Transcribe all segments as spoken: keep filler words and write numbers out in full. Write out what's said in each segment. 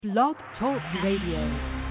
Blog Talk Radio.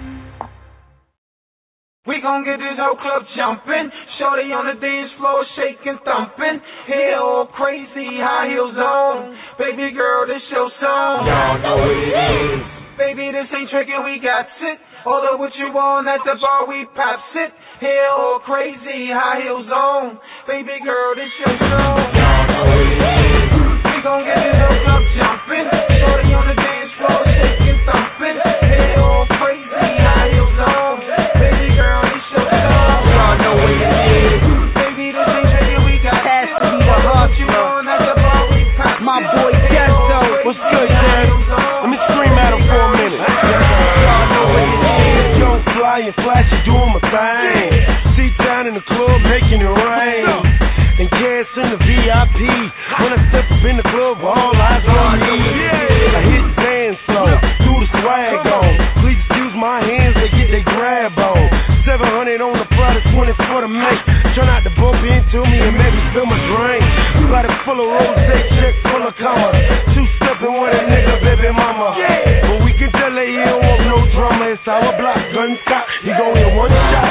We gon' get this whole club jumping. Shorty on the dance floor shaking, thumping. Hair all crazy, high heels on. Baby girl, this your song. Y'all know what it is. Baby, this ain't tricking, we got it. All of what you want at the bar, we pops it. Hair all crazy, high heels on. Baby girl, this your song. Y'all know what it is. We gon' get this whole club jumping. Shorty on the dance floor shaking, thumping. Hair all crazy, high heels on. Baby girl, this your song. Y'all know what it is. Baby, this ain't tricking, we got it. Has to be the hustler. My boy Desto. What's good, Dad? Let me scream at him for a minute. Y'all know what it is. Young fly and flashy doing my thing. Seat down in the club making it rain. And gas in the V I P. When I step up in the club, all eyes on me. I hit the dance floor, do the swag on. Please excuse my hands, they get they grab on. seven hundred on the product, twenty for the mix. Try not to bump into me and make me spill my drink. Got it full of rose, check full of commas. Two stepping with a nigga, baby mama. But we can tell that he don't want no drama. It's our block, gun stop. He gon' hit one shot.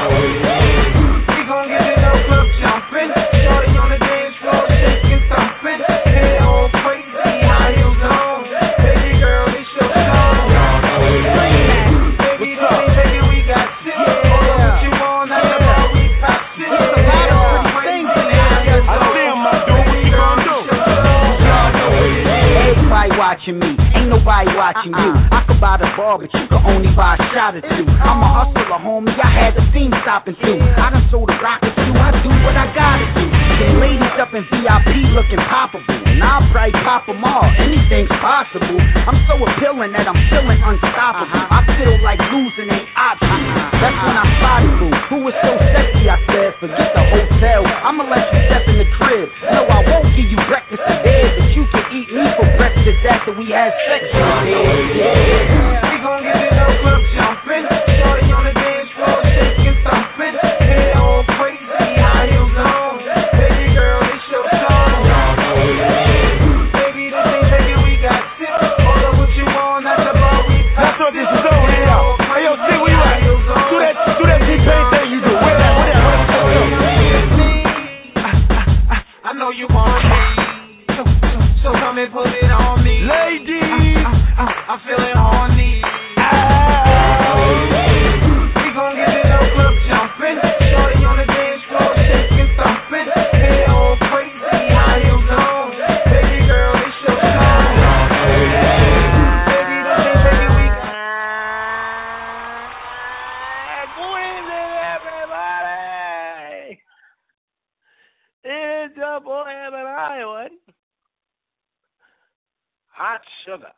We gon' get this whole club jumping. Shorty on the dance floor shaking, thumping. Hair all crazy, high heels on. Baby girl, this your song. Baby, this ain't taking, we got it. All of what you want at the bar, we pop it. Hair all crazy, high heels on. I see him, my dude. What you gon' do? Everybody watching me, ain't nobody watching you. I could buy the bar, but you could only buy a shot or two. I'm a hustler, homie, I had the steam stopping too. I done sold a rocket too, I do what I gotta do. Them ladies up in V I P looking poppable, and I'll probably pop them all, anything's possible. I'm so appealing that I'm feeling unstoppable. I feel like losing ain't optional. That's when I spotted boo, who was so sexy, I said, forget the hotel, I'ma let you step in the crib. No, I won't give you breakfast in bed, but you can eat me for breakfast after we had sex in bed. Yeah. We gon' get this whole club jumping. Shorty on the dance floor shaking, thumping. Hair all crazy, high heels on. Baby girl, this your song. Baby, this ain't taking, we got it. All of what you want at the bar, we That's pop what this is over here. Hey, yo, see where you at? Do that, do that T-Pain thing you do. Where that, where that, where that? I know you want me. So, so, so come and put it on me. Ladies. I, I, I'm feeling horny. We gon' get this whole club jumping. Shorty on the dance floor shaking, thumping. Hair all crazy, high heels on. Baby girl, this your song. Baby, this ain't taking, we got Good evening, everybody. It's your boy, Evan Highwood. Hot Sugar.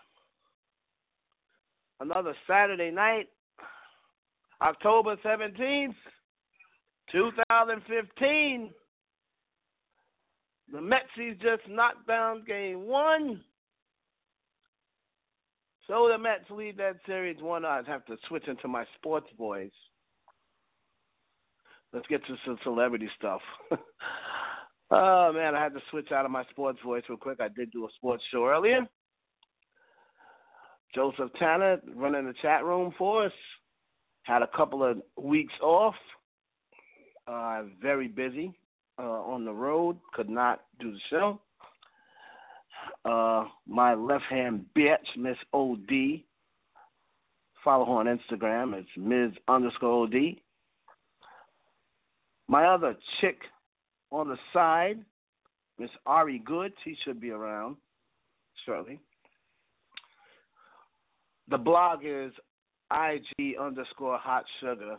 Another Saturday night, October seventeenth, twenty fifteen. The Metsies just knocked down game one. So the Mets lead that series one. I'd have to switch into my sports voice. Let's get to some celebrity stuff. Oh, man, I had to switch out of my sports voice real quick. I did do a sports show earlier. Joseph Tanner running the chat room for us. Had a couple of weeks off. Uh, very busy uh, on the road. Could not do the show. Uh, my left-hand bitch, Miss O D. Follow her on Instagram. It's Miz underscore O D. My other chick on the side, Miss Ari Good. She should be around shortly. The blog is I G underscore hot sugar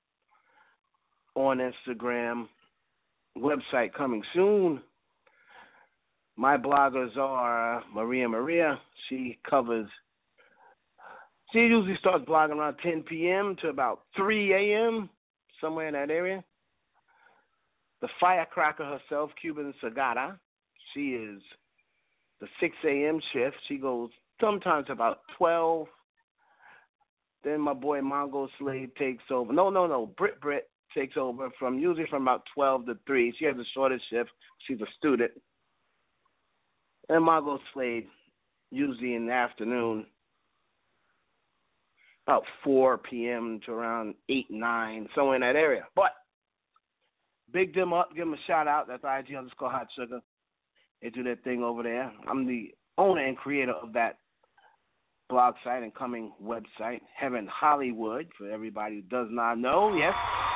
on Instagram. Website coming soon. My bloggers are Maria Maria. She covers, she usually starts blogging around ten p.m. to about three a.m., somewhere in that area. The firecracker herself, Cuban Sagata. She is the six a.m. shift. She goes sometimes about twelve. Then my boy Mongo Slave takes over. No, no, no. Brit Brit takes over from usually from about twelve to three. She has the shortest shift. She's a student. And Mongo Slave usually in the afternoon about four p.m. to around eight, nine, somewhere in that area. But big them up, give them a shout out. That's I G underscore Hot Sugar. They do their thing over there. I'm the owner and creator of that blog site and coming website, Heaven Hollywood, for everybody who does not know. Yes.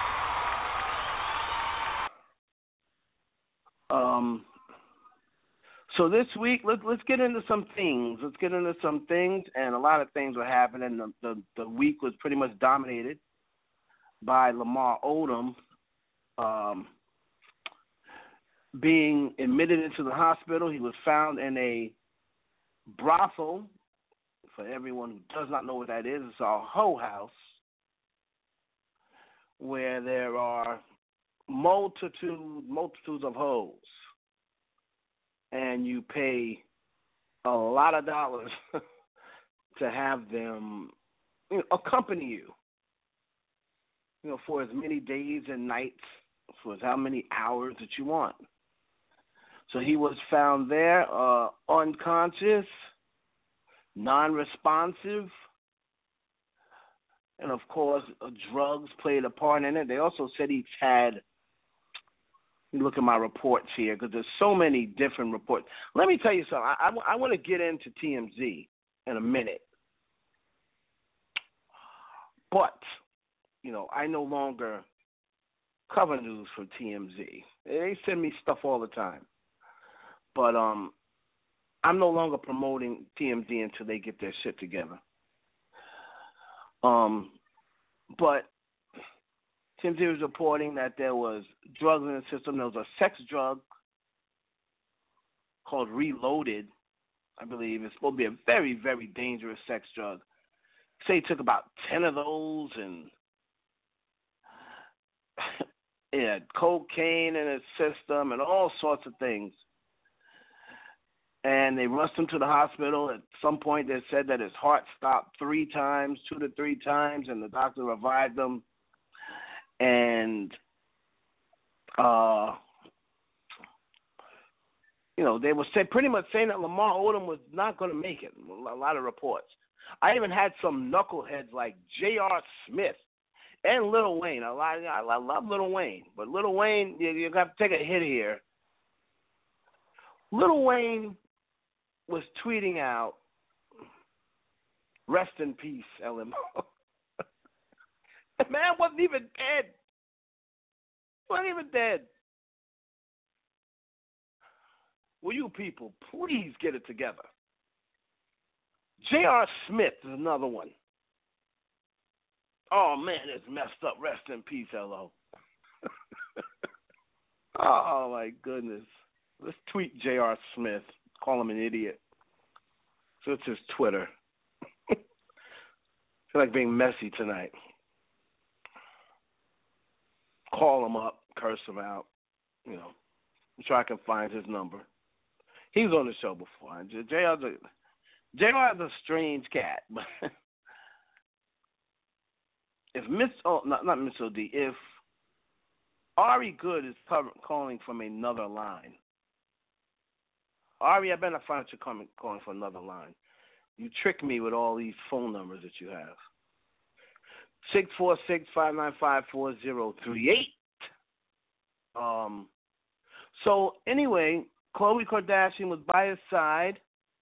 Um. So this week, let's let's get into some things. Let's get into some things, and a lot of things were happening. The the, the week was pretty much dominated by Lamar Odom um, being admitted into the hospital. He was found in a brothel. For everyone who does not know what that is, it's a hoe house where there are multitude multitudes of hoes. And you pay a lot of dollars to have them, you know, accompany you, you know, for as many days and nights, for as how many hours that you want. So he was found there, uh, unconscious, non-responsive, and of course, uh, drugs played a part in it. They also said he's had. Look at my reports here because there's so many different reports. Let me tell you something. I, I, I want to get into T M Z in a minute. But, you know, I no longer cover news for T M Z. They send me stuff all the time. But um, I'm no longer promoting T M Z until they get their shit together. Um, but T M Z was reporting that there was drugs in the system. There was a sex drug called Reloaded, I believe. It's supposed to be a very, very dangerous sex drug. Say he took about ten of those, and it had cocaine in his system and all sorts of things. And they rushed him to the hospital. At some point, they said that his heart stopped three times, two to three times, and the doctor revived him. And, uh, you know, they were say, pretty much saying that Lamar Odom was not going to make it. A lot of reports. I even had some knuckleheads like J R. Smith and Lil Wayne. A lot, I love Lil Wayne, but Lil Wayne, you, you have to take a hit here. Lil Wayne was tweeting out, "Rest in peace, L M O." The man wasn't even dead. He wasn't even dead. Will you people please get it together? J R. Smith is another one. Oh, man, it's messed up. Rest in peace, L O. Oh, my goodness. Let's tweet J R. Smith. Call him an idiot. So it's his Twitter. I feel like being messy tonight. Call him up, curse him out, you know, so I can find his number. He was on the show before. J R's a, J R is a strange cat. But if Miss, oh, not, not Miss O D, if Ari Good is cover, calling from another line, Ari, I better find you coming, calling from another line. You trick me with all these phone numbers that you have. six four six, five nine five, four zero three eight. Um, so, anyway, Khloe Kardashian was by his side.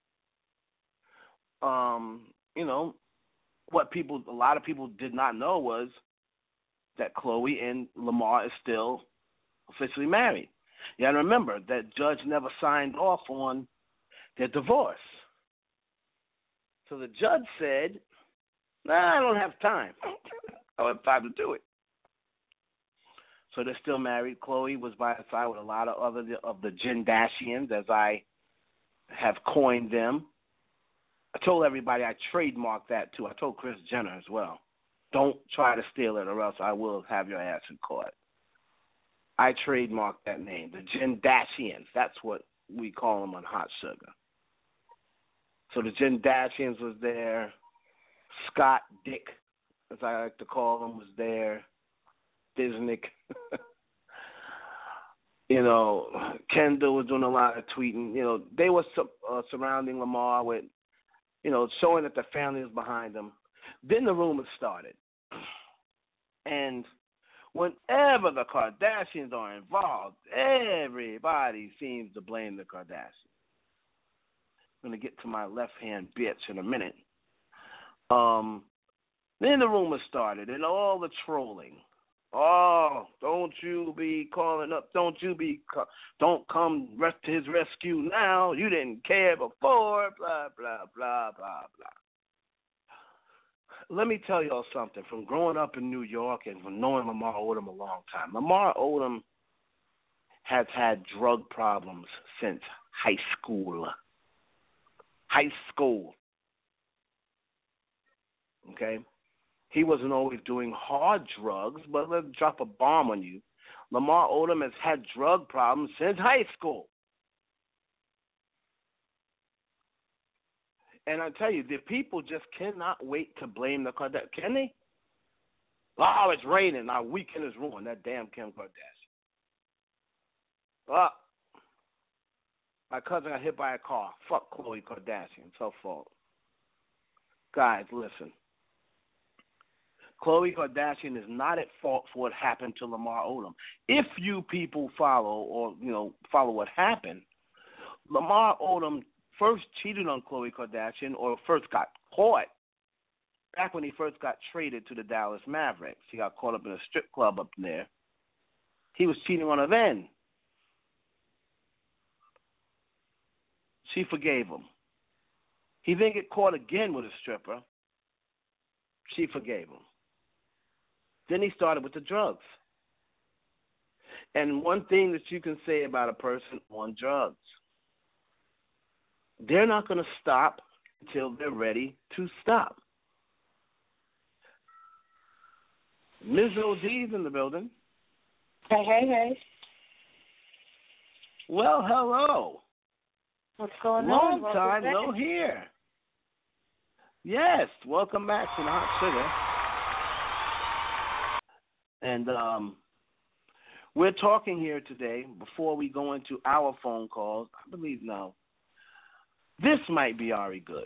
Um, you know, what people, a lot of people did not know was that Khloe and Lamar is still officially married. You got to remember that judge never signed off on their divorce. So the judge said, nah, I don't have time. I don't have time to do it. So they're still married. Khloe was by her side with a lot of other of the Jendashians, as I have coined them. I told everybody I trademarked that too. I told Kris Jenner as well. Don't try to steal it or else I will have your ass in court. I trademarked that name, the Jendashians. That's what we call them on Hot Sugar. So the Jendashians was there. Scott Dick, as I like to call him, was there. Disnick. You know, Kendall was doing a lot of tweeting. You know, they were uh, surrounding Lamar with, you know, showing that the family is behind him. Then the rumors started. And whenever the Kardashians are involved, everybody seems to blame the Kardashians. I'm going to get to my left-hand bitch in a minute. Um, then the rumors started and all the trolling. Oh, don't you be calling up, don't you be, don't come to his rescue now. You didn't care before, blah, blah, blah, blah, blah. Let me tell y'all something. From growing up in New York and from knowing Lamar Odom a long time, Lamar Odom has had drug problems since high school. High school. Okay? He wasn't always doing hard drugs, but let's drop a bomb on you. Lamar Odom has had drug problems since high school. And I tell you, the people just cannot wait to blame the Kardashians. Can they? Oh, it's raining. Our weekend is ruined. That damn Kim Kardashian. Oh, my cousin got hit by a car. Fuck Khloe Kardashian. It's her fault. Guys, listen. Khloe Kardashian is not at fault for what happened to Lamar Odom. If you people follow or, you know, follow what happened, Lamar Odom first cheated on Khloe Kardashian or first got caught back when he first got traded to the Dallas Mavericks. He got caught up in a strip club up there. He was cheating on her then. She forgave him. He then get caught again with a stripper. She forgave him. Then he started with the drugs. And one thing that you can say about a person on drugs, they're not going to stop until they're ready to stop. Miz O D's in the building. Hey, hey, hey. Well, hello. What's going Long on? Long time no hear. Yes, welcome back to the Hot Sugar. And um, we're talking here today, before we go into our phone calls, I believe now, this might be Ari Good.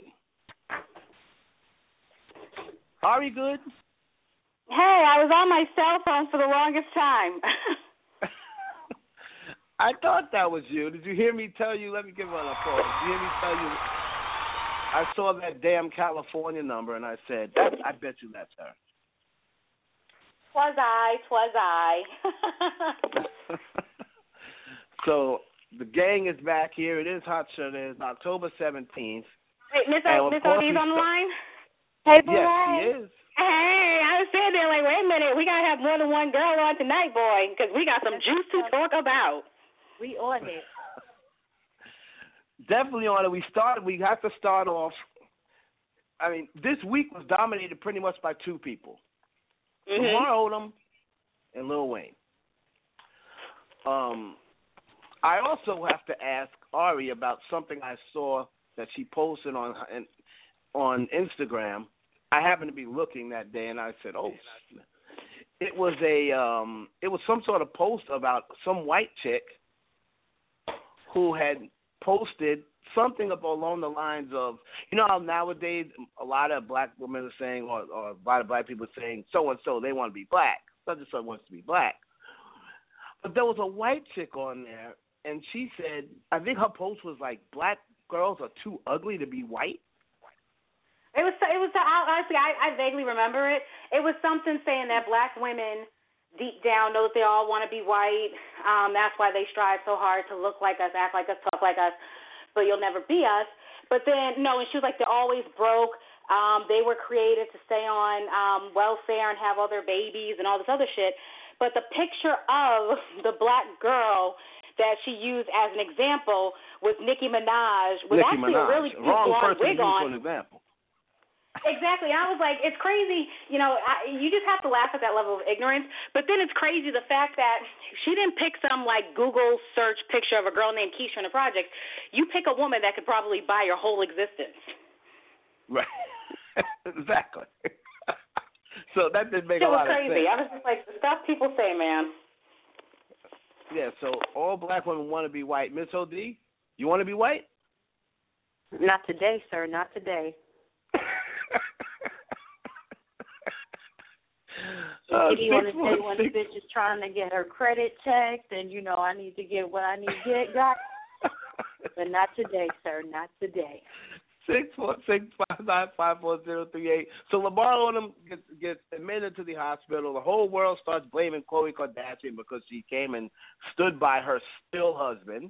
Ari Good? Hey, I was on my cell phone for the longest time. I thought that was you. Did you hear me tell you? Let me give her a call. Did you hear me tell you? I saw that damn California number, and I said, that, I bet you that's her. Twas I, twas I. So the gang is back here. It is Hot Sugar. It's October seventeenth. Wait, Miss O, Miss O D's on the line? Hey, boy. Yes, she is. Hey, I was sitting there like, wait a minute. We got to have more than one girl on tonight, boy, because we got some juice to talk about. We on it. Definitely on it. We started. We have to start off. I mean, this week was dominated pretty much by two people. Mm-hmm. Lamar Odom and Lil Wayne. Um, I also have to ask Ari about something I saw that she posted on on Instagram. I happened to be looking that day, and I said, "Oh, it was a um, it was some sort of post about some white chick who had posted something up along the lines of, you know how nowadays a lot of black women are saying, or, or a lot of black people are saying, so-and-so, they want to be black. Such-and-so wants to be black. But there was a white chick on there, and she said, I think her post was like, black girls are too ugly to be white. It was, it was honestly, I, I vaguely remember it. It was something saying that black women deep down know that they all want to be white. Um, that's why they strive so hard to look like us, act like us, talk like us. But you'll never be us. But then, no, and she was like, they're always broke. Um, they were created to stay on um, welfare and have all their babies and all this other shit. But the picture of the black girl that she used as an example was Nicki Minaj with Nicki actually Minaj. a really cute Wrong blonde person wig to use on. for an example. Exactly. I was like, it's crazy. You know, I, you just have to laugh at that level of ignorance. But then it's crazy the fact that she didn't pick some, like, Google search picture of a girl named Keisha in the project. You pick a woman that could probably buy your whole existence. Right. Exactly. So that didn't make it a lot crazy. of sense. I was just like, the stuff people say, man. Yeah, so all black women want to be white. Miss O D, you want to be white? Not today, sir. Not today. Uh, Maybe on the six day one when six. the bitch is trying to get her credit checked, and you know I need to get what I need to get, got. But not today, sir. Not today. Six four six five nine five four zero three eight. So Lamar Odom gets gets admitted to the hospital. The whole world starts blaming Khloe Kardashian because she came and stood by her still husband.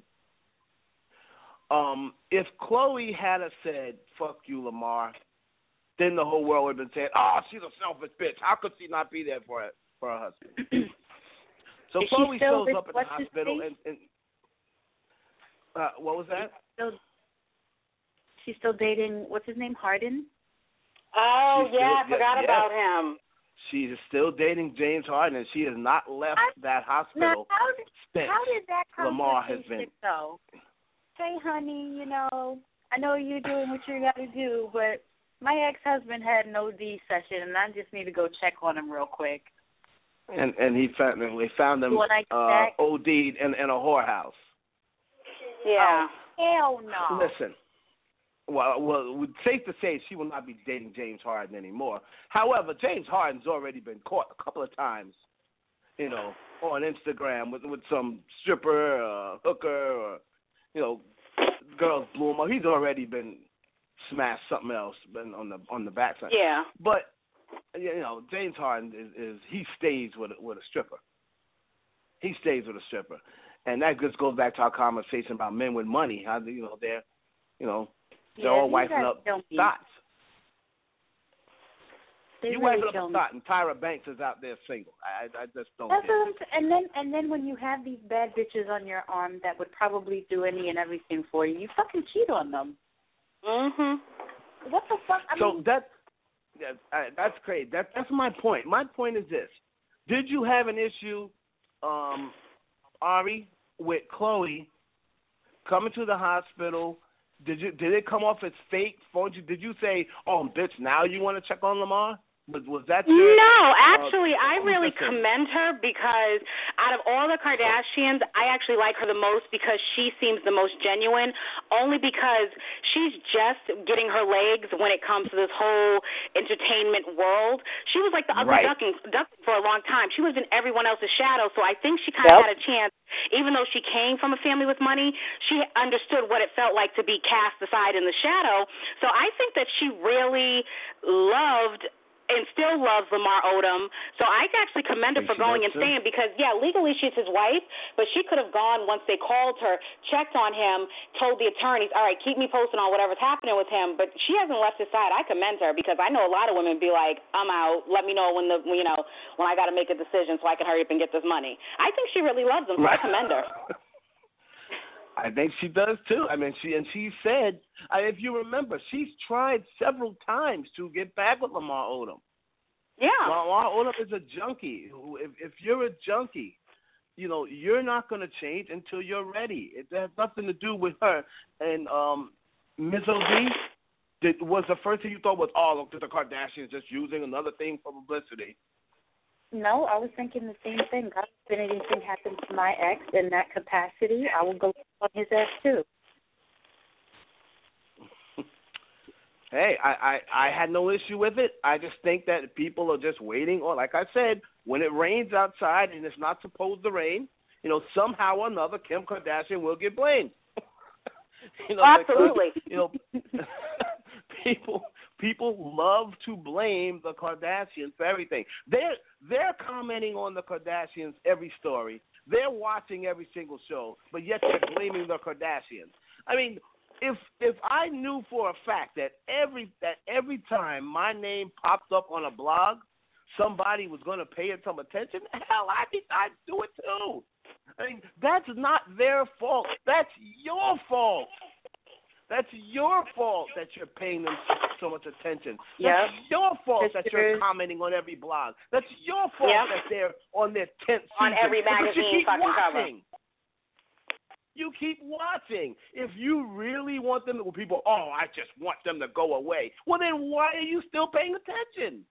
Um, if Khloe had have said "fuck you, Lamar," then the whole world would have been saying, "Oh, she's a selfish bitch. How could she not be there for her, for her husband?" So Is she Khloe still shows with- up at the what's his hospital face? and, and uh, what was that? Still, she's still dating. What's his name? Harden. Oh, She's yeah, I still- forgot yeah, about yeah. him. She is still dating James Harden, and she has not left I- that Now, hospital how did, since how did that Lamar has conversation been. go? Hey, honey, you know, I know you're doing what you got to do, but my ex-husband had an O D session, and I just need to go check on him real quick. And and he found they found him When I get uh, back- OD'd in, in a whorehouse. Yeah. Hell no. Listen, well, well, it's safe to say she will not be dating James Harden anymore. However, James Harden's already been caught a couple of times, you know, on Instagram with with some stripper, or hooker, or you know, girls blew him up. He's already been smashed something else, been on the on the backside. Yeah. But you know, James Harden is, is he stays with a, with a stripper. He stays with a stripper, and that just goes back to our conversation about men with money. How you know they're, you know, they're Yeah, all these wiping guys up don't be- thoughts. They You really wiping up don't. a thought, and Tyra Banks is out there single. I I just don't That's get what it. I'm s- and then and then when you have these bad bitches on your arm that would probably do any and everything for you, you fucking cheat on them. Mhm. What the fuck? I So mean, that, that I, that's crazy. That that's my point. My point is this: did you have an issue, um, Ari, with Khloe coming to the hospital? Did you did it come off as fake? Phone you? Did you say, "Oh, bitch, now you want to check on Lamar"? Was was that your? No, actually, uh, I really listen. commend her because out of all the Kardashians, I actually like her the most because she seems the most genuine, only because she's just getting her legs when it comes to this whole entertainment world. She was like the ugly Right. duckling, duckling for a long time. She was in everyone else's shadow, so I think she kind Yep. of had a chance. Even though she came from a family with money, she understood what it felt like to be cast aside in the shadow. So I think that she really loved and still loves Lamar Odom. So I actually commend her Think for she going does, and too. staying because, yeah, legally she's his wife, but she could have gone once they called her, checked on him, told the attorneys, all right, keep me posted on whatever's happening with him. But she hasn't left his side. I commend her because I know a lot of women be like, I'm out. Let me know when the you know when I got to make a decision so I can hurry up and get this money. I think she really loves him, so I commend her. I think she does too. I mean, she and she said, I, if you remember, she's tried several times to get back with Lamar Odom. Yeah. Lamar Odom is a junkie. If, if you're a junkie, you know you're not going to change until you're ready. It has nothing to do with her. And um, Miz O D, did, was the first thing you thought was, oh, look, the Kardashians just using another thing for publicity. no, I was thinking the same thing. God forbid anything happens to my ex in that capacity, I will go on his ass too. Hey, I, I, I had no issue with it. I just think that people are just waiting. Or, like I said, when it rains outside and it's not supposed to rain, you know, somehow or another, Kim Kardashian will get blamed. you know, Absolutely. Because, you know, people people love to blame the Kardashians for everything. They're they're commenting on the Kardashians every story. They're watching every single show, but yet they're blaming the Kardashians. I mean, if if I knew for a fact that every that every time my name popped up on a blog, somebody was going to pay it some attention, hell, I'd be, I'd do it too. I mean, that's not their fault. That's your fault. That's your fault that you're paying them so much attention. Yep. That's your fault That's that you're true. commenting on every blog. That's your fault Yep. that they're on their tenth On season. every Because you magazine keep fucking cover. watching. You keep watching. If you really want them to, well, people, oh, I just want them to go away. Well, then why are you still paying attention?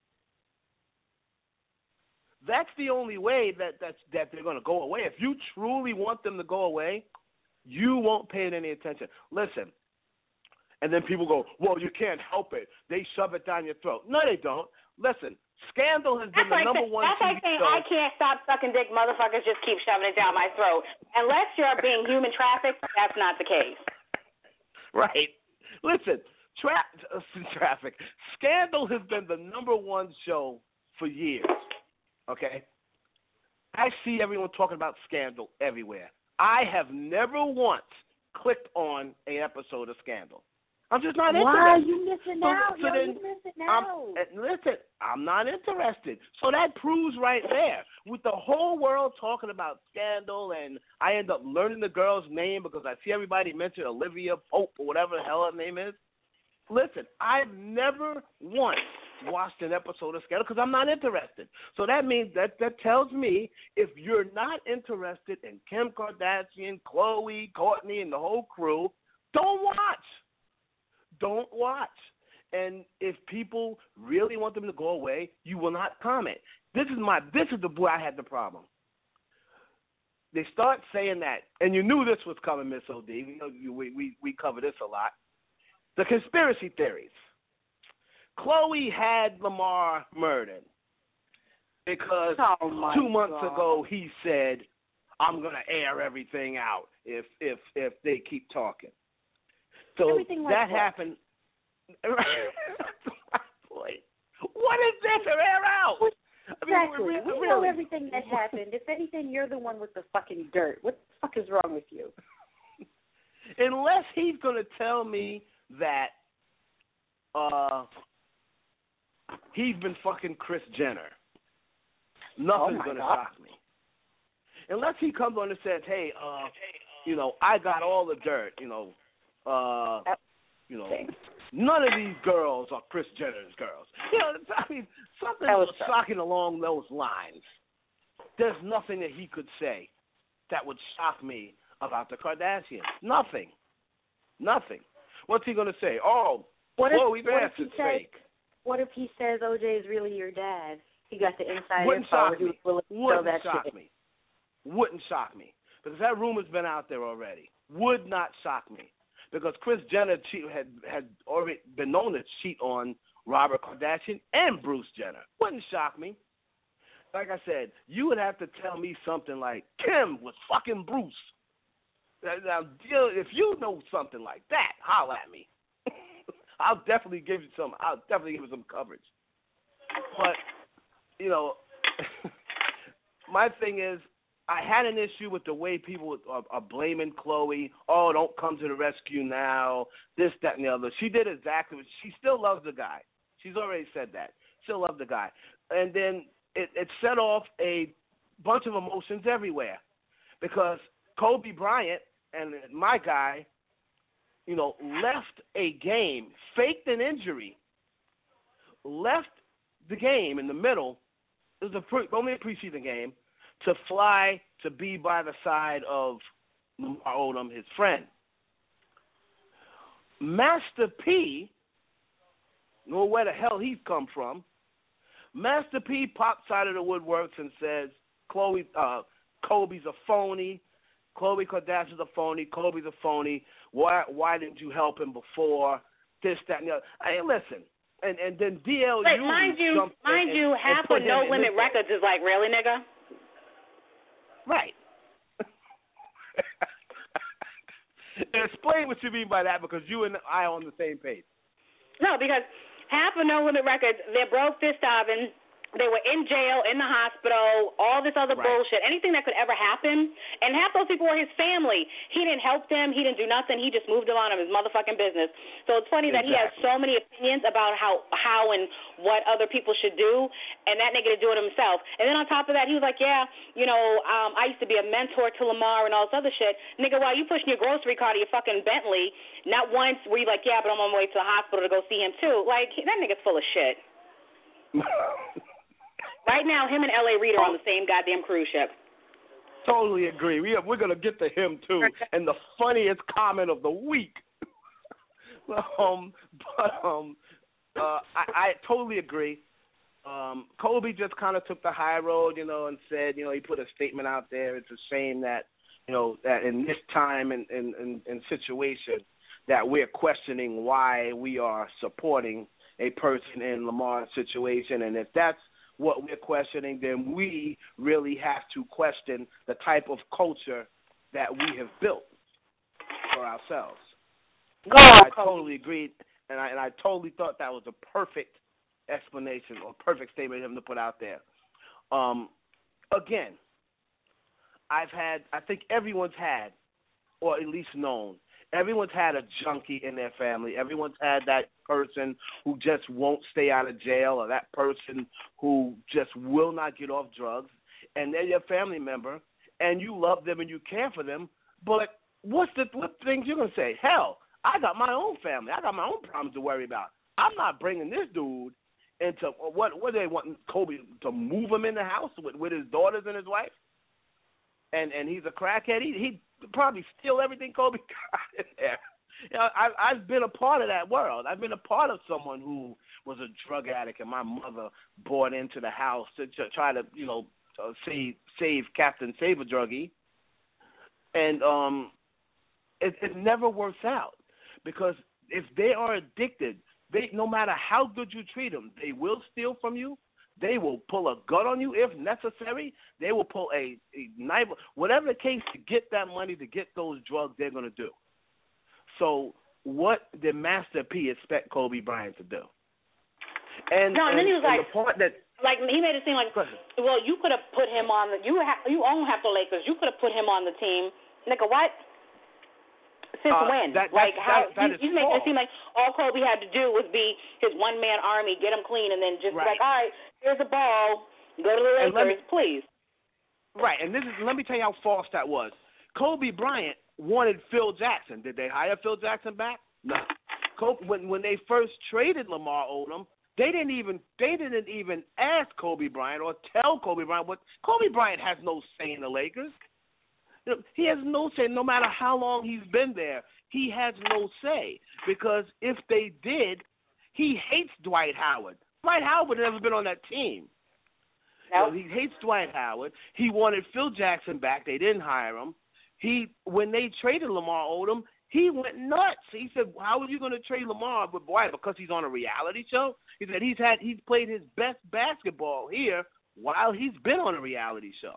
That's the only way that that's, that they're going to go away. If you truly want them to go away, you won't pay it any attention. Listen, and then people go, well, you can't help it. They shove it down your throat. No, they don't. Listen, Scandal has been that's the like number say, one That's T V like saying show. I can't stop sucking dick. Motherfuckers just keep shoving it down my throat. Unless you're being human trafficked, that's not the case. Right. Listen, tra- traffic. Scandal has been the number one show for years. Okay? I see everyone talking about Scandal everywhere. I have never once clicked on an episode of Scandal. I'm just not interested. Why are you missing so, out? so Yo, then, you missing I'm, out. listen, I'm not interested. So that proves right there. With the whole world talking about Scandal, and I end up learning the girl's name because I see everybody mention Olivia Pope or whatever the hell her name is. Listen, I've never once watched an episode of Scandal because I'm not interested. So that means that that tells me if you're not interested in Kim Kardashian, Khloe, Kourtney, and the whole crew, don't watch. Don't watch. And if people really want them to go away, you will not comment. This is my. This is the where I had the problem. They start saying that, and you knew this was coming, Miss O D. We, know you, we we we cover this a lot. The conspiracy theories. Khloe had Lamar murdered because oh two months God. ago he said, "I'm going to air everything out if if if they keep talking." So Everything like that what? happened. Boy, what is this? An air out? I mean, Exactly. really, We really. know everything that happened. If anything, you're the one with the fucking dirt. What the fuck is wrong with you? Unless he's going to tell me that uh, he's been fucking Kris Jenner, nothing's oh going to God. shock me. Unless he comes on and says, hey, uh, you know, I got all the dirt, you know, uh, you know, none of these girls are Kris Jenner's girls. You know, I mean, something shocking along those lines. There's nothing that he could say that would shock me about the Kardashians. Nothing. Nothing. What's he going to say? Oh, what if, Khloe's what ass if he is says, fake. What if he says O J is really your dad? He got the inside Wouldn't info. shock He me. was willing to Wouldn't tell that shock shit. me. Wouldn't shock me. Because that rumor's been out there already. Would not shock me. Because Kris Jenner cheat, had had already been known to cheat on Robert Kardashian and Bruce Jenner. Wouldn't shock me. Like I said, you would have to tell me something like Kim was fucking Bruce. Now, if you know something like that, holler at me. I'll definitely give you some. I'll definitely give you some coverage. But you know, my thing is, I had an issue with the way people are, are blaming Khloe. Oh, don't come to the rescue now. This, that, and the other. She did exactly what she still loves the guy. She's already said that. Still loves the guy. And then it, it set off a bunch of emotions everywhere because Kobe Bryant and my guy, you know, left a game, faked an injury, left the game in the middle. It was a pre, only a preseason game to fly to be by the side of Lamar Odom, his friend. Master P, know where the hell he's come from. Master P pops out of the woodworks and says, "Khloe, uh, Kobe's a phony. Khloe Kardashian's a phony. Kobe's a phony. Why why didn't you help him before? This, that, and the other." Hey, listen. And and then D L U Wait, mind you, jumped mind and, you, and, half and put of No him in Limit his Records is like, really, nigga? Right. Explain what you mean by that, because you and I are on the same page. No, because half of No Limit Records, they're broke, they're starving. They were in jail, in the hospital, all this other Right. bullshit, anything that could ever happen. And half those people were his family. He didn't help them. He didn't do nothing. He just moved along on his motherfucking business. So it's funny Exactly. that he has so many opinions about how how and what other people should do, and that nigga to do it himself. And then on top of that, he was like, yeah, you know, um, I used to be a mentor to Lamar and all this other shit. Nigga, while you pushing your grocery cart or your fucking Bentley, not once were you like, yeah, but I'm on my way to the hospital to go see him too. Like, that nigga's full of shit. Right now, him and L A Reid are on the same goddamn cruise ship. Totally agree. We are, we're going to get to him, too. And the funniest comment of the week. um, but um, uh, I, I totally agree. Um, Kobe just kind of took the high road, you know, and said, you know, he put a statement out there. It's a shame that, you know, that in this time and in, in, in situation that we're questioning why we are supporting a person in Lamar's situation. And if that's what we're questioning, then we really have to question the type of culture that we have built for ourselves. Go on, I totally agreed, and I, and I totally thought that was a perfect explanation or perfect statement of him to put out there. Um, again, I've had, I think everyone's had, or at least known, everyone's had a junkie in their family. Everyone's had that person who just won't stay out of jail, or that person who just will not get off drugs, and they're your family member, and you love them and you care for them, but what's the what things you're going to say? Hell, I got my own family. I got my own problems to worry about. I'm not bringing this dude into, what What do they want, Kobe, to move him in the house with, with his daughters and his wife? And and he's a crackhead. He, he'd probably steal everything Kobe got in there. You know, I, I've been a part of that world. I've been a part of someone who was a drug addict, and my mother bought into the house to, to try to, you know, uh, save save Captain Save-A-Druggy. And um, it, it never works out, because if they are addicted, they no matter how good you treat them, they will steal from you. They will pull a gun on you if necessary. They will pull a, a knife, whatever the case, to get that money, to get those drugs, they're going to do. So what did Master P expect Kobe Bryant to do? And, no, and, and then he was and like, the part that, like he made it seem like, well, you could have put him on the, you ha- you own half the Lakers. You could have put him on the team. Nigga, what? Since uh, when? That, like how? That, that you, you making it seem like all Kobe had to do was be his one man army, get him clean, and then just right. be like, all right, here's a ball, go to the Lakers, me, please. Right, and this is let me tell you how false that was. Kobe Bryant wanted Phil Jackson. Did they hire Phil Jackson back? No. Kobe, when when they first traded Lamar Odom, they didn't even they didn't even ask Kobe Bryant or tell Kobe Bryant what. Kobe Bryant has no say in the Lakers. You know, he has no say. No matter how long he's been there, he has no say, because if they did, he hates Dwight Howard. Dwight Howard had never been on that team. Nope. So he hates Dwight Howard. He wanted Phil Jackson back. They didn't hire him. He when they traded Lamar Odom, he went nuts. He said, "How are you going to trade Lamar with Dwight? Because he's on a reality show?" He said he's had he's played his best basketball here while he's been on a reality show.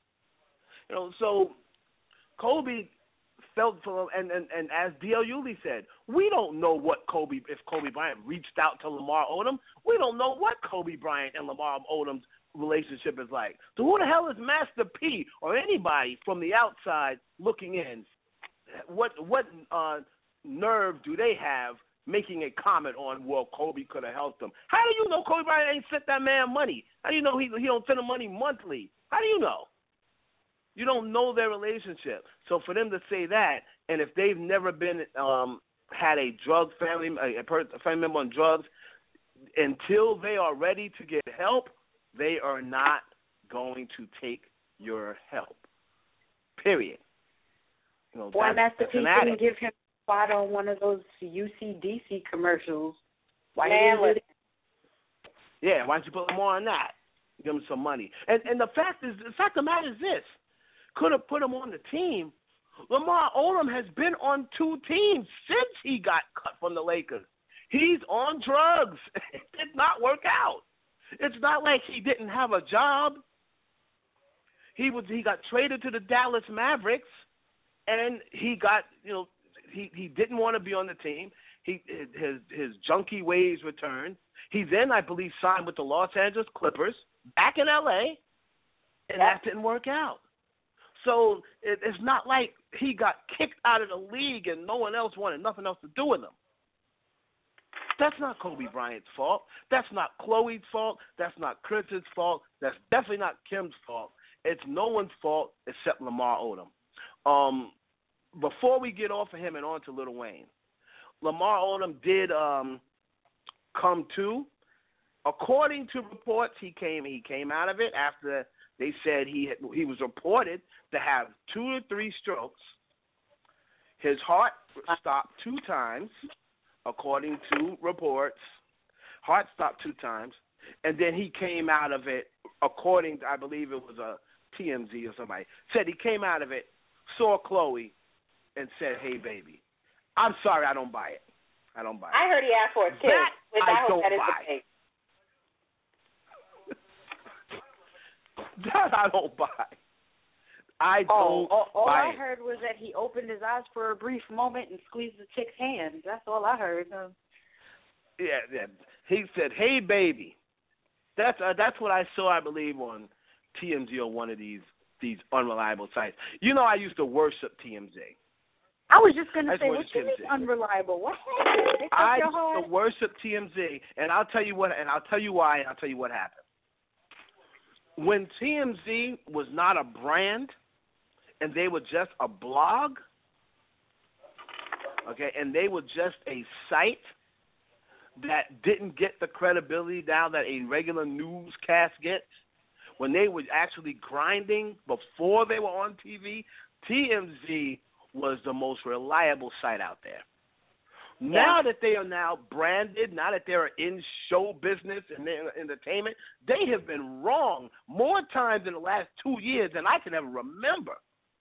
You know, so Kobe felt for him, and, and, and as D L Hughley said, we don't know what Kobe, if Kobe Bryant reached out to Lamar Odom, we don't know what Kobe Bryant and Lamar Odom's relationship is like. So who the hell is Master P or anybody from the outside looking in? What what uh, nerve do they have making a comment on, well, Kobe could have helped him? How do you know Kobe Bryant ain't sent that man money? How do you know he he don't send him money monthly? How do you know? You don't know their relationship. So for them to say that, and if they've never been um, had a drug family, a, a family member on drugs, until they are ready to get help, they are not going to take your help. Period. You know, Why that's, Master that's P didn't give him a spot on one of those U C D C commercials? Why Man, didn't he? Yeah, why don't you put more on that? Give him some money. And and the fact is, the fact of the matter is this: could have put him on the team. Lamar Odom has been on two teams since he got cut from the Lakers. He's on drugs. It did not work out. It's not like he didn't have a job. He was he got traded to the Dallas Mavericks, and he got you know he, he didn't want to be on the team. He his his junkie ways returned. He then, I believe, signed with the Los Angeles Clippers back in L A, and that didn't work out. So it, it's not like he got kicked out of the league and no one else wanted nothing else to do with him. That's not Kobe Bryant's fault. That's not Chloe's fault. That's not Chris's fault. That's definitely not Kim's fault. It's no one's fault except Lamar Odom. Um, before we get off of him and on to Lil Wayne, Lamar Odom did um, come to. According to reports, he came he came out of it after they said he had, he was reported to have two or three strokes. His heart stopped two times, according to reports. Heart stopped two times, and then he came out of it. According to, I believe it was a T M Z or somebody said he came out of it, saw Chloe, and said, "Hey, baby, I'm sorry, I don't buy it. I don't buy it." I heard he asked for a kiss, that which I, I hope don't that is buy. the case. That I don't buy. I don't oh, all, all buy I heard was that he opened his eyes for a brief moment and squeezed the chick's hand. That's all I heard. Um, yeah, yeah. He said, "Hey, baby." That's uh, that's what I saw, I believe, on T M Z or one of these these unreliable sites. You know, I used to worship T M Z. I was just going to I say, what you mean unreliable? What happened? They I your heart? used to worship T M Z, and I'll tell you what, and I'll tell you why, and I'll tell you what happened. When T M Z was not a brand, and they were just a blog, okay, and they were just a site that didn't get the credibility now that a regular newscast gets, when they were actually grinding before they were on T V, T M Z was the most reliable site out there. Yeah. Now that they are now branded, now that they're in show business and they're in entertainment, they have been wrong more times in the last two years than I can ever remember.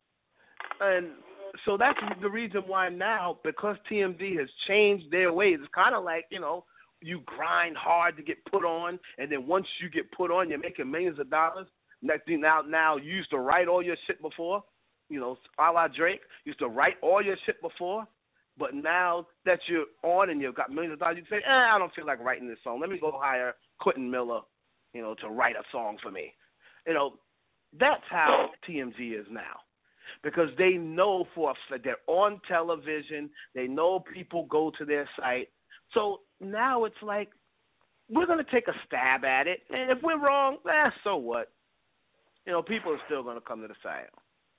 And so that's the reason why now, because T M Z has changed their ways, it's kind of like, you know, you grind hard to get put on, and then once you get put on, you're making millions of dollars. Next thing, now, now you used to write all your shit before, you know, a la Drake, used to write all your shit before, but now that you're on and you've got millions of dollars, you say, eh, I don't feel like writing this song. Let me go hire Quentin Miller, you know, to write a song for me. You know, that's how T M Z is now. Because they know for they're on television, they know people go to their site. So now it's like, we're going to take a stab at it, and if we're wrong, eh, so what? You know, people are still going to come to the site.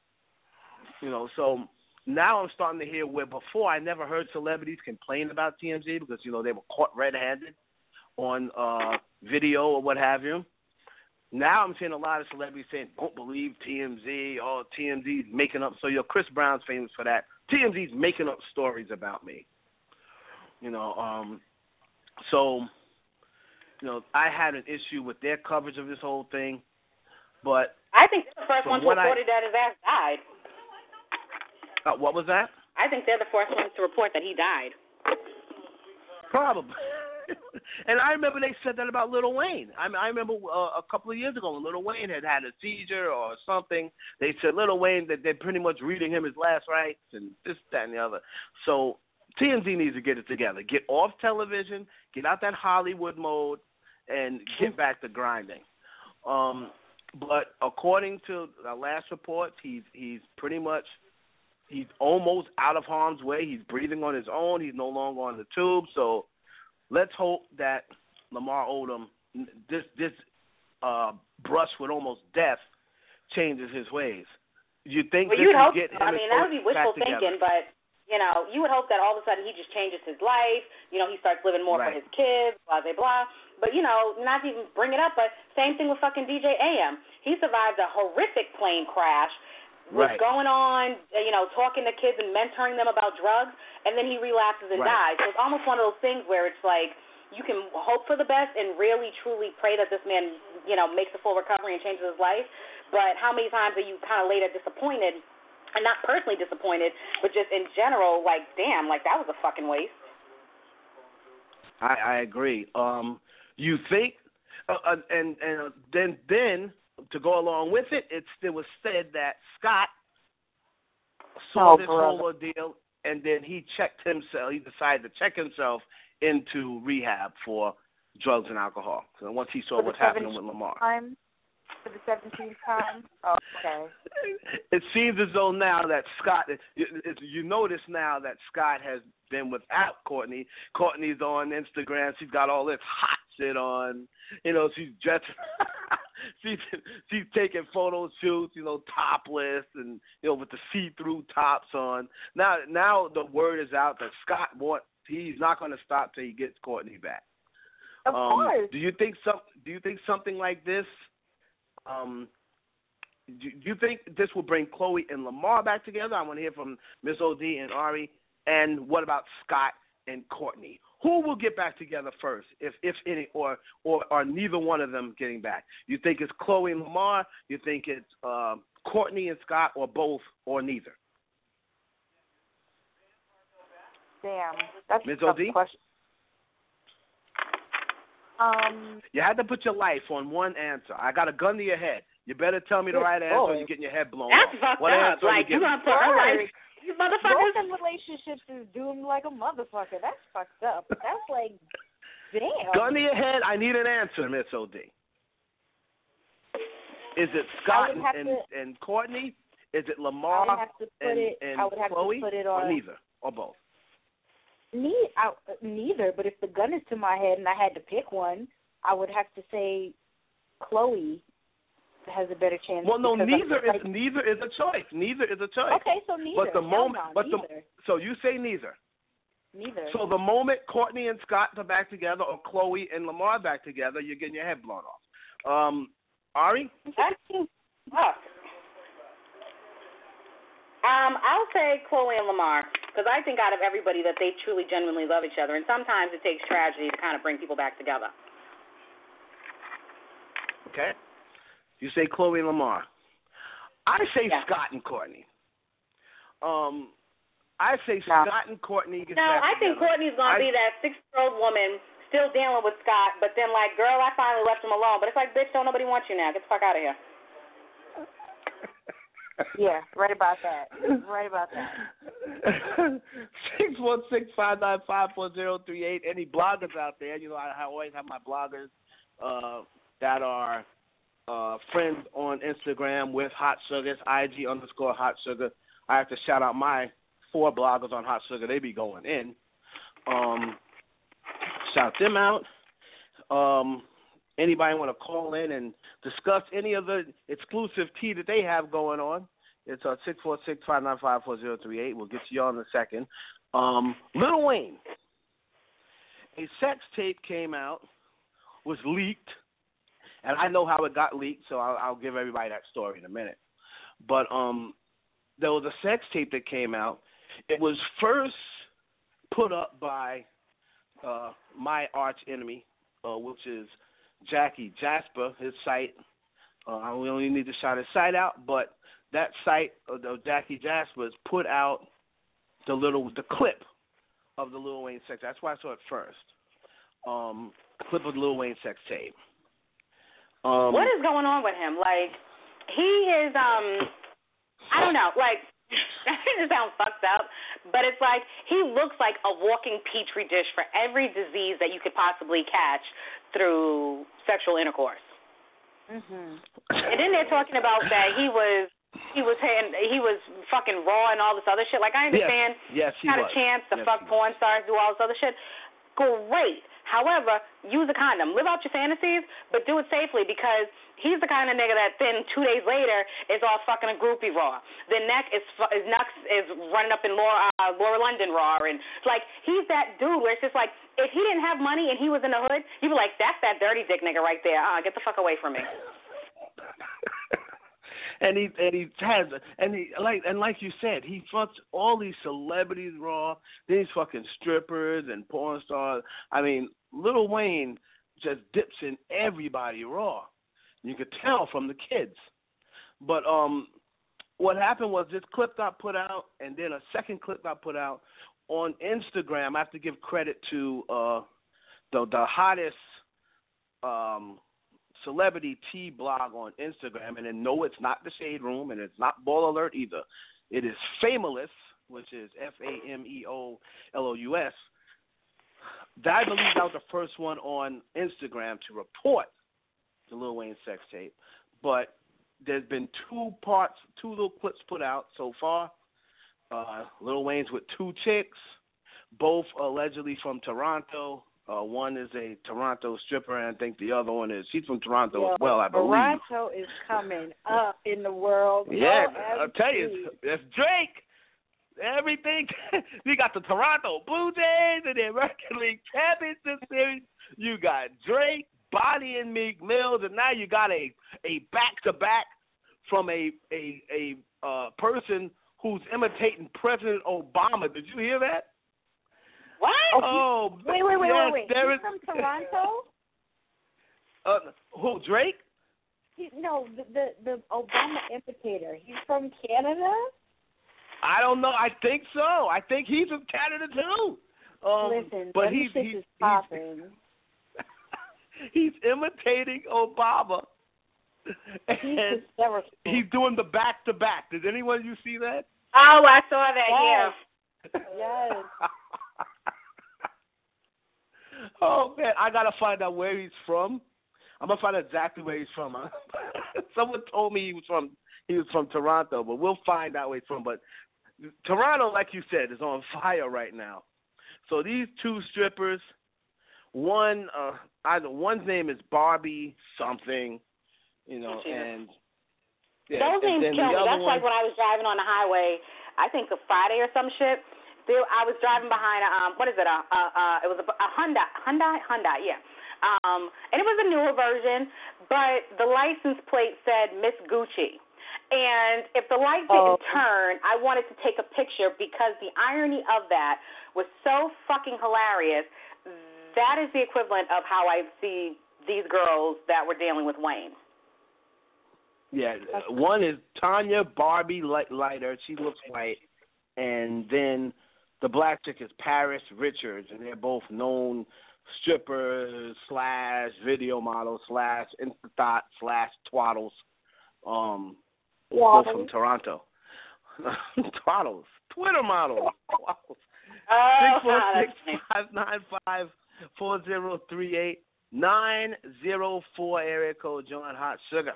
You know, so now I'm starting to hear where before I never heard celebrities complain about T M Z because, you know, they were caught red-handed on uh, video or what have you. Now I'm seeing a lot of celebrities saying, don't believe T M Z, oh, T M Z's making up. So, you know, Chris Brown's famous for that. T M Z's making up stories about me. You know, um, so, you know, I had an issue with their coverage of this whole thing, but I think they're the first ones who reported I, that his ass died. Uh, what was that? I think they're the first ones to report that he died. Probably. And I remember they said that about Lil Wayne. I, I remember uh, a couple of years ago when Lil Wayne had had a seizure or something, they said Lil Wayne that they're pretty much reading him his last rites and this, that, and the other. So T M Z needs to get it together. Get off television, get out that Hollywood mode, and get back to grinding. Um, but according to the last reports, he's he's pretty much he's almost out of harm's way. He's breathing on his own. He's no longer on the tube. So let's hope that Lamar Odom, this this uh, brush with almost death, changes his ways. You think? Well, this you'd will hope. get him I mean, that would be wishful together? thinking, but you know, you would hope that all of a sudden he just changes his life. You know, he starts living more right. for his kids, blah blah blah. But you know, not to even bring it up, but same thing with fucking D J A M. He survived a horrific plane crash. Was right. going on, you know, talking to kids and mentoring them about drugs, and then he relapses and right. dies. So it's almost one of those things where it's like you can hope for the best and really, truly pray that this man, you know, makes a full recovery and changes his life. But how many times are you kind of later disappointed, and not personally disappointed, but just in general, like, damn, like that was a fucking waste. I, I agree. Um, you think, uh, uh, and and uh, then then. To go along with it, it's, it was said that Scott saw oh, this brother. whole ordeal, and then he checked himself. He decided to check himself into rehab for drugs and alcohol. So once he saw for what's happening with Lamar. Time? For the seventeenth time? Oh, okay. It seems as though now that Scott, you, you notice now that Scott has been without Courtney. Courtney's on Instagram. She's got all this hot shit on. You know, she's dressed. she's she's taking photo shoots, you know, topless and you know with the see-through tops on. Now, now the word is out that Scott want he's not going to stop till he gets Courtney back. Of um, course. Do you think some? Do you think something like this? Um, do, do you think this will bring Chloe and Lamar back together? I want to hear from Miss O D and Ari. And what about Scott and Courtney? Who will get back together first, if if any, or or are neither one of them getting back? You think it's Chloe and Lamar? You think it's uh, Courtney and Scott, or both, or neither? Damn, that's Miz a tough O D? question. Um, You had to put your life on one answer. I got a gun to your head. You better tell me the right answer or you're getting your head blown That's off. fucked What up. answer are Like, you you giving? gonna put her life, you motherfuckers. Broken relationships is doomed like a motherfucker. That's fucked up. That's like, damn. Gun to your head, I need an answer, Miss O D. Is it Scott and, and, to, and Courtney? Is it Lamar I would have to put and, it, and I would have Chloe? to put it Or on, neither? Or both? Ne- I, neither, but if the gun is to my head and I had to pick one, I would have to say Chloe has a better chance. Well, no, neither like, is neither is a choice. Neither is a choice. Okay, so neither. But the Hell moment, no, but neither. the so you say neither. Neither. So the moment Courtney and Scott are back together, or Chloe and Lamar back together, you're getting your head blown off. Um, Ari? Oh. Um, I'll say Chloe and Lamar, because I think out of everybody that they truly, genuinely love each other, and sometimes it takes tragedy to kind of bring people back together. Okay. You say Chloe and Lamar. I say Yeah. Scott and Courtney. Um, I say No. Scott and Courtney get No, back I think together. Courtney's going to I- be that six-year-old woman still dealing with Scott, but then like, girl, I finally left him alone. But it's like, bitch, don't nobody want you now. Get the fuck out of here. Yeah, right about that. Right about that. six one six, five nine five, four zero three eight. Any bloggers out there? You know, I, I always have my bloggers uh, that are uh, friends on Instagram with Hot Sugar. It's I G underscore Hot Sugar. I have to shout out my four bloggers on Hot Sugar. They be going in. Um, shout them out. Um, anybody want to call in and discuss any of the exclusive tea that they have going on, it's uh, six four six, five nine five, four zero three eight. We'll get to y'all in a second. Um, Lil Wayne, a sex tape came out, was leaked, and I know how it got leaked, so I'll, I'll give everybody that story in a minute. But um, there was a sex tape that came out. It was first put up by uh, my arch enemy, uh, which is Jackie Jasper, his site. Uh, we only need to shout his site out, but that site, uh, the Jackie Jasper's, put out the little the clip of the Lil Wayne sex. That's why I saw it first. Um, clip of the Lil Wayne sex tape. Um, What is going on with him? Like, he is, um, I don't know, like, it sounds fucked up, but it's like he looks like a walking petri dish for every disease that you could possibly catch through sexual intercourse. Mhm. And then they're talking about that he was he was hand, he was fucking raw and all this other shit. Like, I understand yes, yes, he had was. a chance to Yes, fuck he porn stars, do all this other shit. Great. However, use a condom. Live out your fantasies, but do it safely, because he's the kind of nigga that then two days later is all fucking a groupie raw. The neck is his neck is running up in Laura uh, Laura London raw, and like he's that dude where it's just like if he didn't have money and he was in the hood, you'd be like, that's that dirty dick nigga right there. Uh, get the fuck away from me. And he and he has and he like and like you said, he fucks all these celebrities raw. These fucking strippers and porn stars. I mean, Lil Wayne just dips in everybody raw. You could tell from the kids. But um, what happened was this clip got put out, and then a second clip got put out on Instagram. I have to give credit to uh, the the hottest um. celebrity tea blog on Instagram, and then no, it's not the Shade Room, and it's not Ball Alert either. It is Famous, which is F A M E O L O U S. I believe that was the first one on Instagram to report the Lil Wayne sex tape, but there's been two parts, two little clips put out so far. Uh, Lil Wayne's with two chicks, both allegedly from Toronto. Uh, one is a Toronto stripper, and I think the other one is, she's from Toronto Yo, as well, I believe. Toronto is coming up in the world. Yeah, O I'll tell you, it's, it's Drake. Everything. You got the Toronto Blue Jays and the American League Championship Series. You got Drake, Bonnie and Meek Mills, and now you got a a back-to-back from a, a, a uh, person who's imitating President Obama. Did you hear that? What? Oh, wait, wait, wait, yes, wait, wait. there He's is, from Toronto? uh, who, Drake? He, no, the, the the Obama imitator. He's from Canada? I don't know. I think so. I think he's from Canada, too. Um, Listen, but them he's, shit he's, is popping. he's, he's imitating Obama. He's hysterical. He's doing the back to back. Did anyone of you see that? Oh, I saw that. Yes. Yeah. Yes. Oh man, I gotta find out where he's from. I'm gonna find out exactly where he's from. Someone told me he was from he was from Toronto, but we'll find out where he's from. But Toronto, like you said, is on fire right now. So these two strippers, one uh, either one's name is Barbie something, you know, and yeah, those and names kill me. That's one, like when I was driving on the highway. I think a Friday or some shit. There, I was driving behind a um, what is it? A, a, a it was a, a Hyundai, Hyundai, Hyundai, yeah. Um, and it was a newer version, but the license plate said Miss Gucci. And if the light didn't oh. turn, I wanted to take a picture because the irony of that was so fucking hilarious. That is the equivalent of how I see these girls that were dealing with Wayne. Yeah, one is Tanya Barbie Lighter. She looks white. And then the black chick is Paris Richards, and they're both known strippers slash video models slash insta slash twaddles. Um, both from Toronto. Twaddles. Twitter models. Oh, six four six, five nine five, four zero three eight, nine zero four area code John Hot Sugar.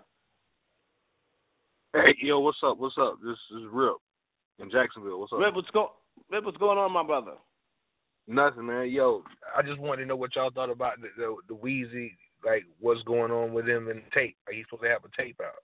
Hey, yo, what's up? What's up? This is Rip in Jacksonville. What's up? Rip, what's, go- Rip, what's going on, my brother? Nothing, man. Yo, I just wanted to know what y'all thought about the, the, the Weezy, like, what's going on with him and the tape. Are he supposed to have a tape out?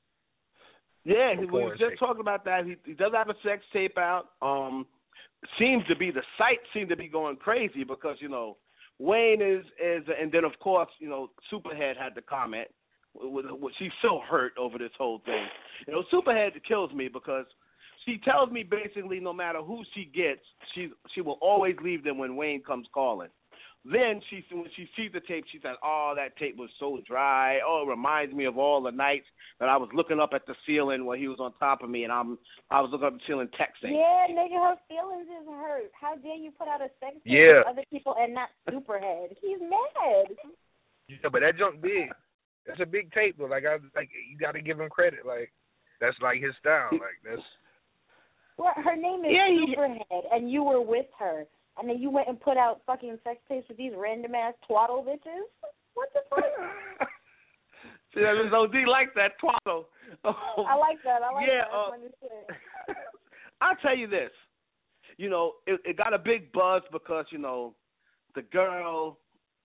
Yeah, he, we were just tape. talking about that. He, he does have a sex tape out. Um, seems to be, the site seemed to be going crazy because, you know, Wayne is, is and then, of course, you know, Superhead had to comment. She's so hurt over this whole thing. You know, Superhead kills me because she tells me basically no matter who she gets, she she will always leave them when Wayne comes calling. Then she when she sees the tape, she says, "Oh, that tape was so dry. Oh, it reminds me of all the nights that I was looking up at the ceiling while he was on top of me, and I'm I was looking up at the ceiling texting." Yeah, nigga, her feelings is hurt. How dare you put out a sex tape yeah. with other people and not Superhead? He's mad. Yeah, but that junk big. That's a big tape, though. Like I like, you got to give him credit. Like that's like his style. Like that's. Well, her name is yeah, Superhead, and you were with her, and then you went and put out fucking sex tapes with these random ass twaddle bitches. What the fuck? See, Miss O D like that twaddle. Oh, I like that. I like yeah, that. Uh, I'll tell you this. You know, it, it got a big buzz because you know the girl.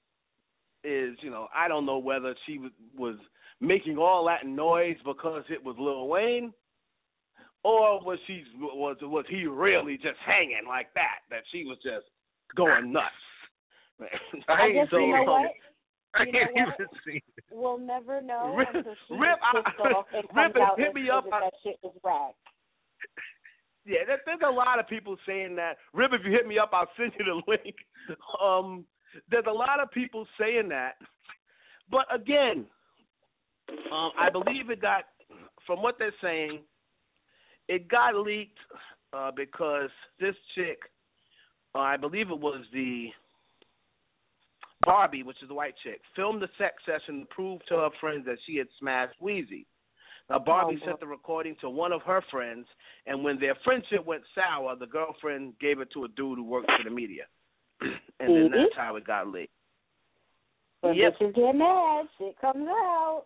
Is, you know, I don't know whether she was, was making all that noise because it was Lil Wayne, or was she was was he really just hanging like that? That she was just going nuts. I guess so, you know what? I You can't know even what? see. We'll never know Rip, until she Rip, gets pissed off and comes Rip, out hit and me says up. that, that shit was whack. Yeah, there, there's a lot of people saying that. Rip, if you hit me up, I'll send you the link. Um. There's a lot of people saying that. But again, um, I believe it got, from what they're saying, it got leaked uh, because this chick, uh, I believe it was the Barbie, which is the white chick, filmed the sex session to prove to her friends that she had smashed Weezy. Now, Barbie oh, sent the recording to one of her friends, and when their friendship went sour, the girlfriend gave it to a dude who works for the media. And then that's how it got leaked. When yep. bitches get mad, shit comes out.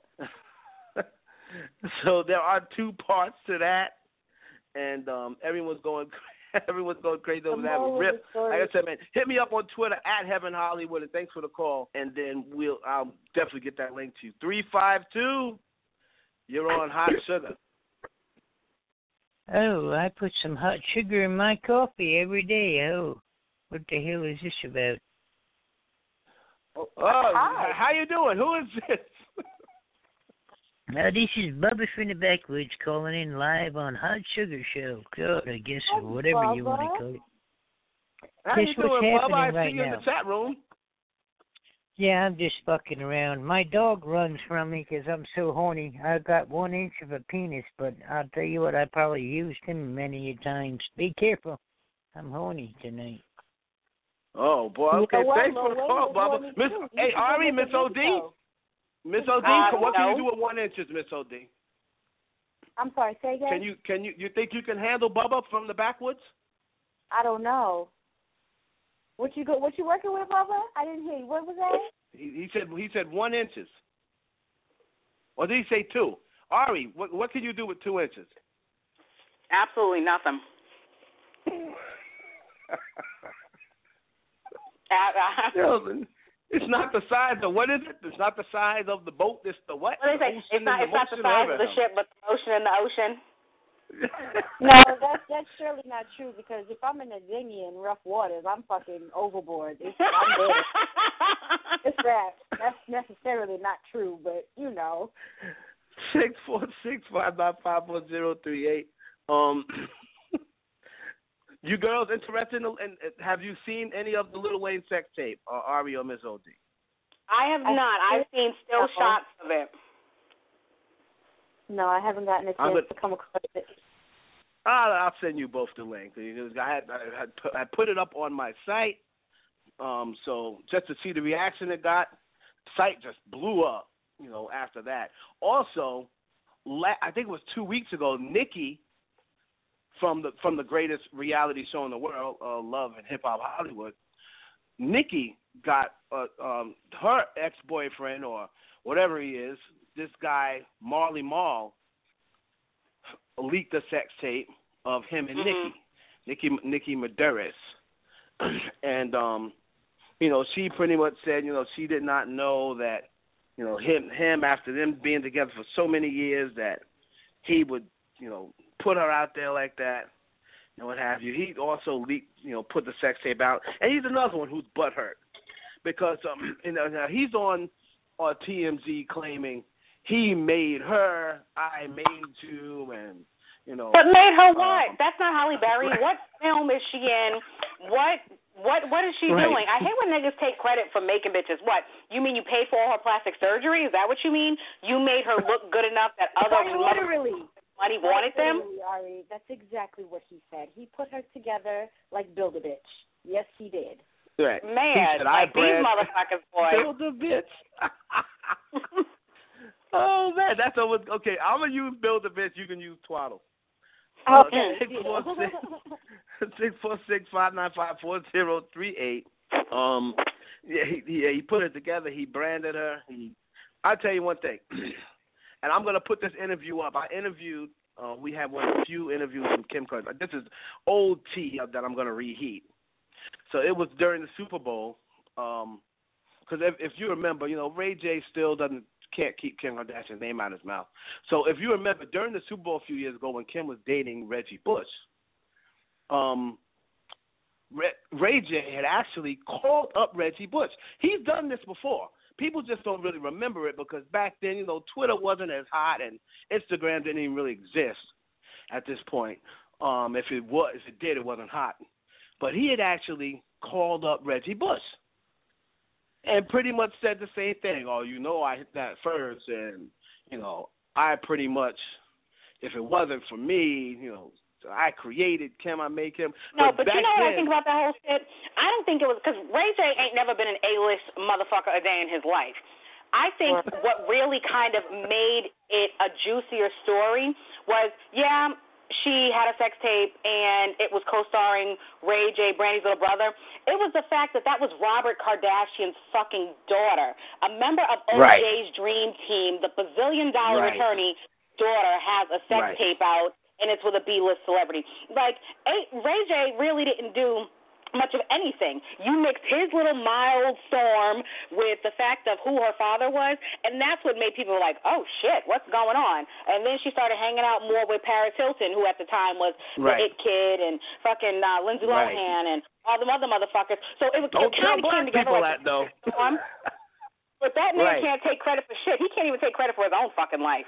So there are two parts to that, and um, everyone's going, everyone's going crazy over that. Rip, like I said, man, hit me up on Twitter at Heaven Hollywood, and thanks for the call. And then we'll, I'll definitely get that link to you. Three five two, you're on Hot Sugar. Oh, I put some hot sugar in my coffee every day. Oh. What the hell is this about? Oh, Hi. How you doing? Who is this? Now, this is Bubba from the Backwoods calling in live on Hot Sugar Show. God, I guess, or whatever Bubba. you want to call it. How Guess you doing, Bubba? I right see you now. in the chat room. Yeah, I'm just fucking around. My dog runs from me because I'm so horny. I've got one inch of a penis, but I'll tell you what, I probably used him many times. Be careful. I'm horny tonight. Oh, boy. Okay, you know thanks for the call, Bubba. Miss, hey, Ari, Miss O D? Miss O D, Uh, what no. can you do with one inches, Miss O D? I'm sorry, say again? Can you can you you think you can handle Bubba from the backwoods? I don't know. What you go? What you working with, Bubba? I didn't hear you. What was that? He, he said he said one inches. Or did he say two? Ari, what what can you do with two inches? Absolutely nothing. uh, It's not the size of, what is it? It's not the size of the boat. It's the what? What do they say? The It's not. It's not the ocean, size or of the ship, but the ocean in the ocean. No, that's that's surely not true because if I'm in a dinghy in rough waters, I'm fucking overboard. It's, I'm dead. It's that. That's necessarily not true, but you know. Six four six five nine five four zero three eight. Um, you girls interested in, in? Have you seen any of the Lil Wayne sex tape, or Ari or Miss O D? I have not. I've seen still shots of it. No, I haven't gotten a chance to come across it. I'll, I'll send you both the link. I had I had put, I put it up on my site, um, so just to see the reaction it got, the site just blew up. You know, after that. Also, la- I think it was two weeks ago, Nikki from the from the greatest reality show in the world, uh, Love and Hip Hop Hollywood. Nikki got uh, um, her ex-boyfriend or whatever he is, this guy Marley Marl, leaked a sex tape of him and mm-hmm. Nikki, Nikki Nikki Medeiros, and um, you know, she pretty much said, you know, she did not know that, you know, him him after them being together for so many years that he would, you know, put her out there like that, and what have you. He also leaked, you know, put the sex tape out, and he's another one who's butthurt because um, you know, now he's on on T M Z claiming he made her, I made you, and you know. But made her what? Um, That's not Halle Berry. right. What film is she in? What what what is she right. doing? I hate when niggas take credit for making bitches. What? You mean you paid for all her plastic surgery? Is that what you mean? You made her look good enough that other literally money wanted them? Ari, that's exactly what he said. He put her together like Build-A-Bitch. Yes, he did. Right. Man, he said, like I these motherfuckers, boy. Build-A-Bitch. Oh man, that's always okay. I'm gonna use Build-A-Bitch. You can use Twaddle. Okay. Six four six six four six five nine five four zero three eight. Um, yeah, he, he he put it together. He branded her. He, I'll tell you one thing, and I'm gonna put this interview up. I interviewed. Uh, we have one of the few interviews from Kim Kardashian. This is old tea that I'm gonna reheat. So it was during the Super Bowl. Um, because if, if you remember, you know, Ray J still doesn't. Can't keep Kim Kardashian's name out of his mouth. So if you remember, during the Super Bowl a few years ago when Kim was dating Reggie Bush, um, Ray, Ray J had actually called up Reggie Bush. He's done this before. People just don't really remember it because back then, you know, Twitter wasn't as hot and Instagram didn't even really exist at this point. Um, if it was, if it did, it wasn't hot. But he had actually called up Reggie Bush. And pretty much said the same thing. Oh, you know, I hit that first, and you know, I pretty much, if it wasn't for me, you know, I created Kim, I make him. No, but, but you know then, what I think about that whole shit? I don't think it was because Ray J ain't never been an A-list motherfucker a day in his life. I think what really kind of made it a juicier story was, yeah, she had a sex tape and it was co-starring Ray J, Brandy's little brother. It was the fact that that was Robert Kardashian's fucking daughter, a member of O J's right. Dream Team, the bazillion dollar right. attorney daughter has a sex right. tape out and it's with a B-list celebrity. Like, Ray J really didn't do much of anything. You mixed his little mild storm with the fact of who her father was, and that's what made people like, oh, shit, what's going on? And then she started hanging out more with Paris Hilton, who at the time was right. the It Kid, and fucking uh, Lindsay right. Lohan, and all the other motherfuckers. So it, it kind of came together like that, though. storm. But that man right. can't take credit for shit. He can't even take credit for his own fucking life.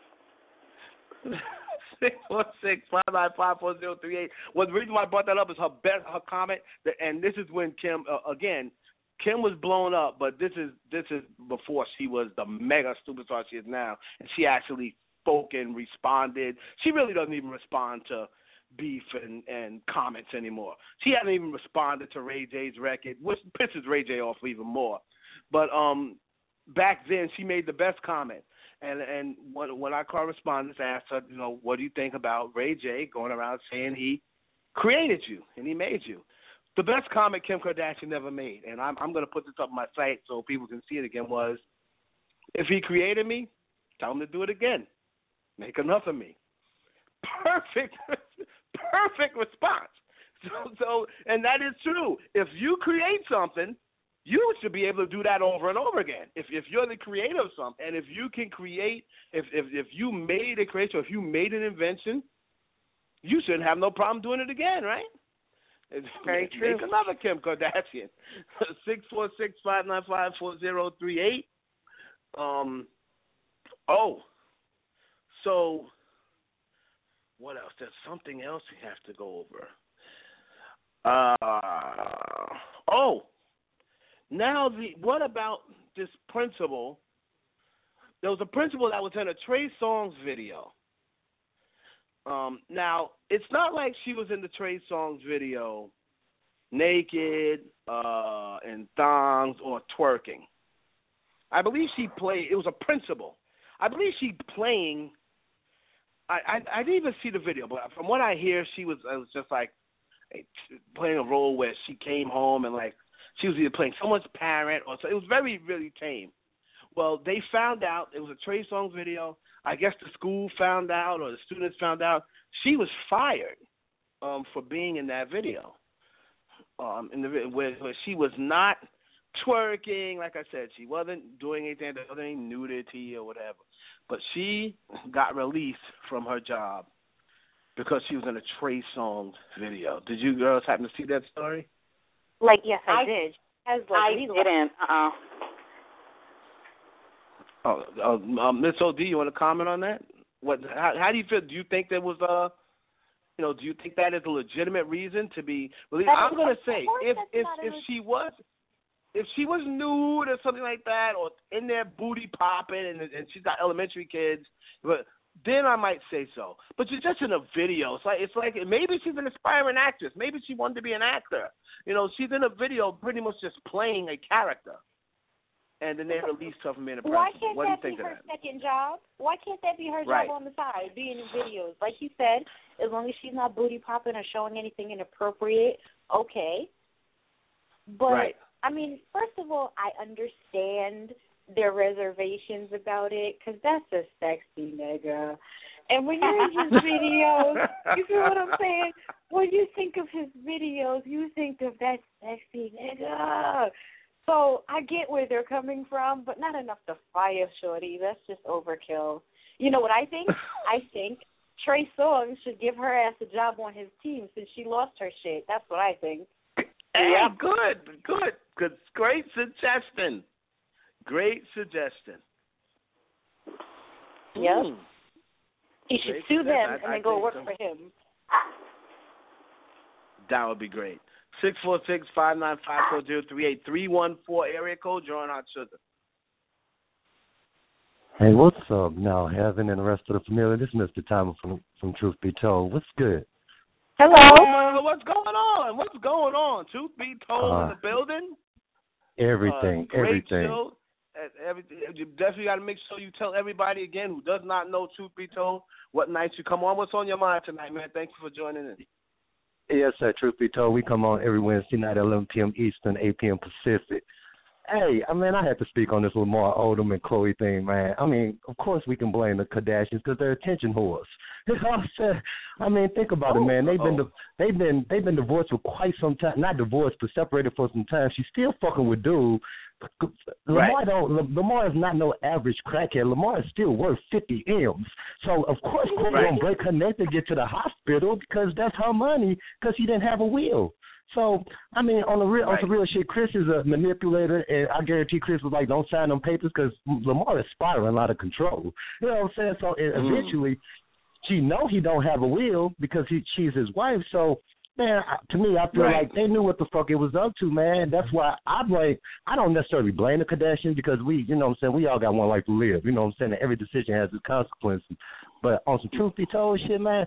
Six four six five nine five four zero three eight. Well, the reason why I brought that up is her best her comment, that, and this is when Kim uh, again, Kim was blown up, but this is this is before she was the mega superstar she is now, and she actually spoke and responded. She really doesn't even respond to beef and, and comments anymore. She hasn't even responded to Ray J's record, which pisses Ray J off even more. But um, back then she made the best comment. And and when, when our correspondents asked her, you know, what do you think about Ray J going around saying he created you and he made you? The best comment Kim Kardashian never made, and I'm I'm going to put this up on my site so people can see it again, was, if he created me, tell him to do it again. Make enough of me. Perfect, perfect response. So, so, and that is true. If you create something, you should be able to do that over and over again. If if you're the creator of something, and if you can create, if if if you made a creation, if you made an invention, you shouldn't have no problem doing it again, right? It's very true. Make another Kim Kardashian. Six four six five nine five four zero three eight. Um. Oh. So. What else? There's something else we have to go over. Uh. Oh. Now the what about this principal? There was a principal that was in a Trey Songz video. Um, now, it's not like she was in the Trey Songz video naked, uh, in thongs or twerking. I believe she played, it was a principal. I believe she playing, I, I, I didn't even see the video, but from what I hear, she was, it was just like playing a role where she came home and like, she was either playing someone's parent or so. It was very, really tame. Well, they found out, it was a Trey Songz video. I guess the school found out or the students found out. She was fired um, for being in that video. Um, in the where, where she was not twerking, like I said, she wasn't doing anything, there wasn't any nudity or whatever. But she got released from her job because she was in a Trey Songz video. Did you girls happen to see that story? Like, yes, I, I did. As like I didn't. Uh-uh. Oh, uh, um, Miss O D, you want to comment on that? What? How, how do you feel? Do you think there was a, you know, do you think that is a legitimate reason to be released? I'm going to say, if if if she was, if she was nude or something like that, or in there booty popping, and and she's got elementary kids, but then I might say so. But you're just in a video. It's like it's like maybe she's an aspiring actress. Maybe she wanted to be an actor. You know, she's in a video, pretty much just playing a character. And then they released her from being a principal. Why can't what do you that think be of her that? second job? Why can't that be her Right. job on the side, being in videos? Like you said, as long as she's not booty popping or showing anything inappropriate, okay. But, right. I mean, first of all, I understand their reservations about it, because that's a sexy nigga. And when you're in his videos, you feel what I'm saying? When you think of his videos, you think of that sexy nigga. So I get where they're coming from, but not enough to fire Shorty. That's just overkill. You know what I think? I think Trey Songz should give her ass a job on his team since she lost her shit. That's what I think. Hey, yeah. good, good, good. Great suggestion. Great suggestion. Yep. Mm. He should Great sue suggestion. them I, and I then go think work so. for him. That would be great. six four six, five nine five, four zero three eight, three one four area code, join Hot Sugar. Hey, what's up now, Heaven and the rest of the familiar? This is Mister Thomas from, from Truth Be Told. What's good? Hello. Uh, what's going on? What's going on? Truth Be Told Uh, in the building? Everything, uh, great everything. Show. Everything. You definitely got to make sure you tell everybody again who does not know Truth Be Told what nights you come on. What's on your mind tonight, man? Thank you for joining in. Yes, sir. Truth Be Told, we come on every Wednesday night at eleven p.m. Eastern, eight p.m. Pacific. Hey, I mean, I had to speak on this Lamar Odom and Chloe thing, man. I mean, of course we can blame the Kardashians because they're attention whores. You know what I'm saying? I mean, think about oh, it, man. They've oh. been they've been they've been divorced for quite some time. Not divorced, but separated for some time. She's still fucking with dude. Lamar Right. don't. Lamar is not no average crackhead. Lamar is still worth fifty M's. So of course, Chloe Right. gonna break her neck to get to the hospital because that's her money. Because he didn't have a will. So, I mean, on the real, Right. on some real shit, Chris is a manipulator, and I guarantee Chris was like, don't sign them papers because Lamar is spiraling out of control. You know what I'm saying? So, mm. eventually, she know he don't have a will because he, she's his wife. So, man, to me, I feel Right. like they knew what the fuck it was up to, man. That's why I blame, I don't necessarily blame the Kardashians because we, you know what I'm saying, we all got one life to live. You know what I'm saying? And every decision has its consequences. But on some Truth Be Told shit, man,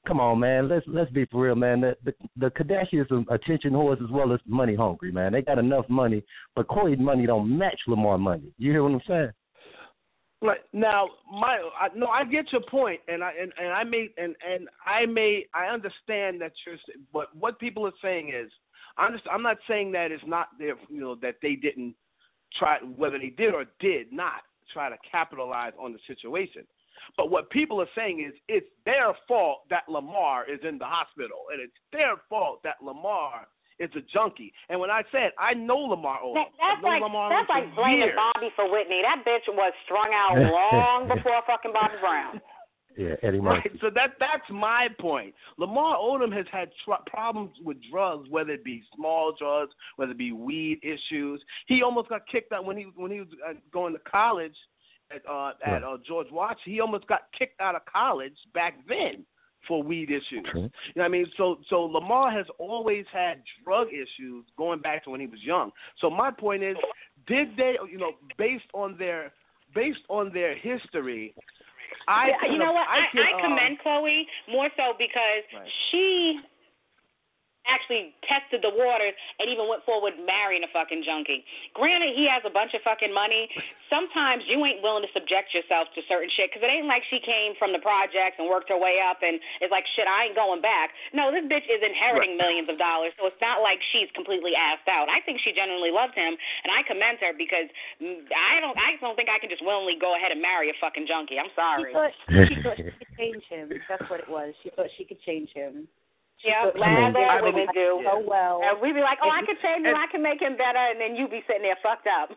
come on, man. Let's let's be for real, man. The the, the Kardashians are attention whores as well as money hungry, man. They got enough money, but Khloe's money don't match Lamar money. You hear what I'm saying? Right now, my I, no, I get your point, and I and, and I may and, and I may I understand that you're, but what people are saying is, I'm just, I'm not saying that it's not their, you know, that they didn't try, whether they did or did not try to capitalize on the situation. But what people are saying is it's their fault that Lamar is in the hospital, and it's their fault that Lamar is a junkie. And when I said I know Lamar Odom, that, that's I know like Lamar that's Odom like blaming years. Bobby for Whitney. That bitch was strung out long before fucking Bobby Brown. Yeah, Eddie Murphy. Right, so that that's my point. Lamar Odom has had tr- problems with drugs, whether it be small drugs, whether it be weed issues. He almost got kicked out when he when he was uh, going to college at uh, at uh, George Washington. He almost got kicked out of college back then for weed issues. Okay. You know what I mean? So so Lamar has always had drug issues going back to when he was young. So my point is, did they, you know, based on their based on their history, I yeah, you know what? I, I, can, I commend uh, Khloe more so because right. she actually tested the waters and even went forward marrying a fucking junkie. Granted, he has a bunch of fucking money. Sometimes you ain't willing to subject yourself to certain shit because it ain't like she came from the projects and worked her way up and is like, shit, I ain't going back. No, this bitch is inheriting right. millions of dollars, so it's not like she's completely assed out. I think she genuinely loves him, and I commend her because I don't I don't think I can just willingly go ahead and marry a fucking junkie. I'm sorry. She thought she, thought she could change him. That's what it was. She thought she could change him. Yeah, I as mean, all I women believe, do. So well. And we'd be like, oh, I and, could change him, and, I can make him better, and then you be sitting there fucked up.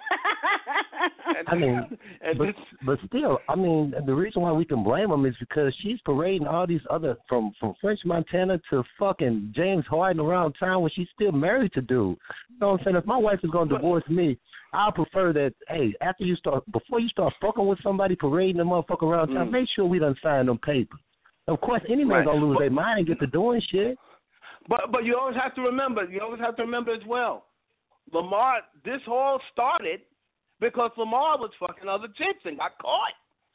I mean, but, but still, I mean, the reason why we can blame him is because she's parading all these other, from, from French Montana to fucking James Harden around town when she's still married to dude. You know what I'm saying? If my wife is going to divorce me, I prefer that, hey, after you start, before you start fucking with somebody, parading the motherfucker around town, mm. make sure we done sign them papers. Of course, any man's right. gonna lose but, their mind and get to doing shit. But but you always have to remember, you always have to remember as well, Lamar, this all started because Lamar was fucking other chicks and got caught.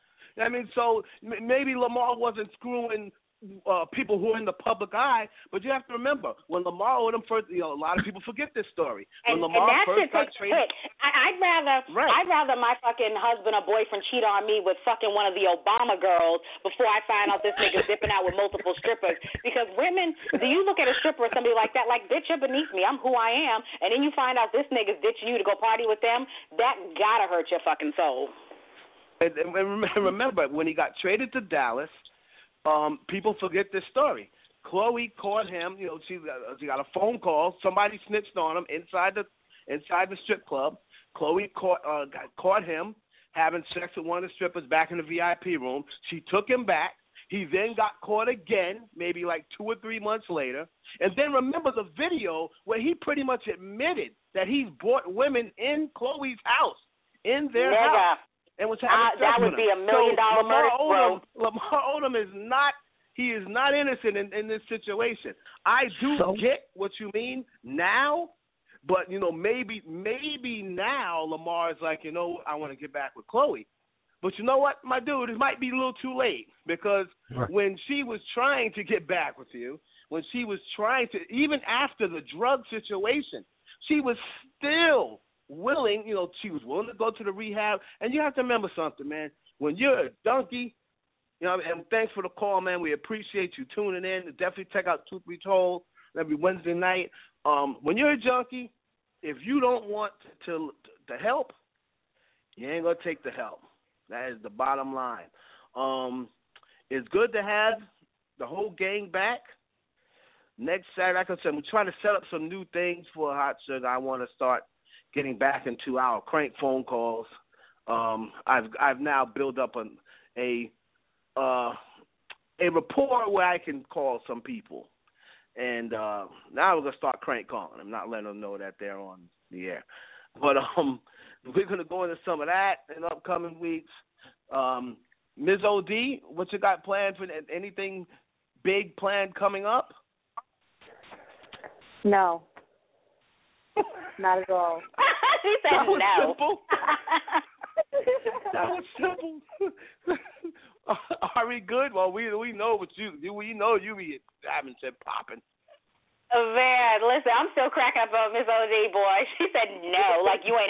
I mean, so m- maybe Lamar wasn't screwing uh, people who are in the public eye, but you have to remember, when Lamar Odom first, you know, a lot of people forget this story. When and, Lamar and that first shit got takes traded, I, I'd rather right. I'd rather my fucking husband or boyfriend cheat on me with fucking one of the Obama girls before I find out this nigga's dipping out with multiple strippers. Because women, do you look at a stripper or somebody like that, like, bitch, you're beneath me, I'm who I am, and then you find out this nigga's ditching you to go party with them, that gotta hurt your fucking soul. And, and remember, when he got traded to Dallas, um, people forget this story. Khloe caught him. You know, she, uh, she got a phone call. Somebody snitched on him inside the inside the strip club. Khloe caught uh, got, caught him having sex with one of the strippers back in the V I P room. She took him back. He then got caught again, maybe like two or three months later. And then remember the video where he pretty much admitted that he's brought women in Khloe's house, in their Nigga. house. And was having uh, sex that with would him. be a million so dollar Lamar murder, Odom, bro. Lamar Odom is not. He is not innocent in, in this situation. I do So? get what you mean now, but you know maybe maybe now Lamar is like, you know, I want to get back with Khloe. But you know what, my dude, it might be a little too late because Right. when she was trying to get back with you, when she was trying to, even after the drug situation, she was still willing, you know, she was willing to go to the rehab. And you have to remember something, man. When you're a donkey, you know, and thanks for the call, man. We appreciate you tuning in. Definitely check out Truth Be Told every Wednesday night. Um, when you're a junkie, if you don't want to, to to help, you ain't gonna take the help. That is the bottom line. Um, it's good to have the whole gang back. Next Saturday, like I said, we're trying to set up some new things for Hot Sugar. I want to start getting back into our crank phone calls. Um, I've I've now built up a a uh, a rapport where I can call some people, and uh, now we're gonna start crank calling. I'm not letting them know that they're on the air, but um, we're gonna go into some of that in upcoming weeks. Um, Miz O D, what you got planned for anything big planned coming up? No. Not at all. She said that was no. simple. That was simple. Are we good? Well, we we know what you we know you be having said popping. Oh, man, listen, I'm still cracking up on Miss O J, boy. She said no, like you ain't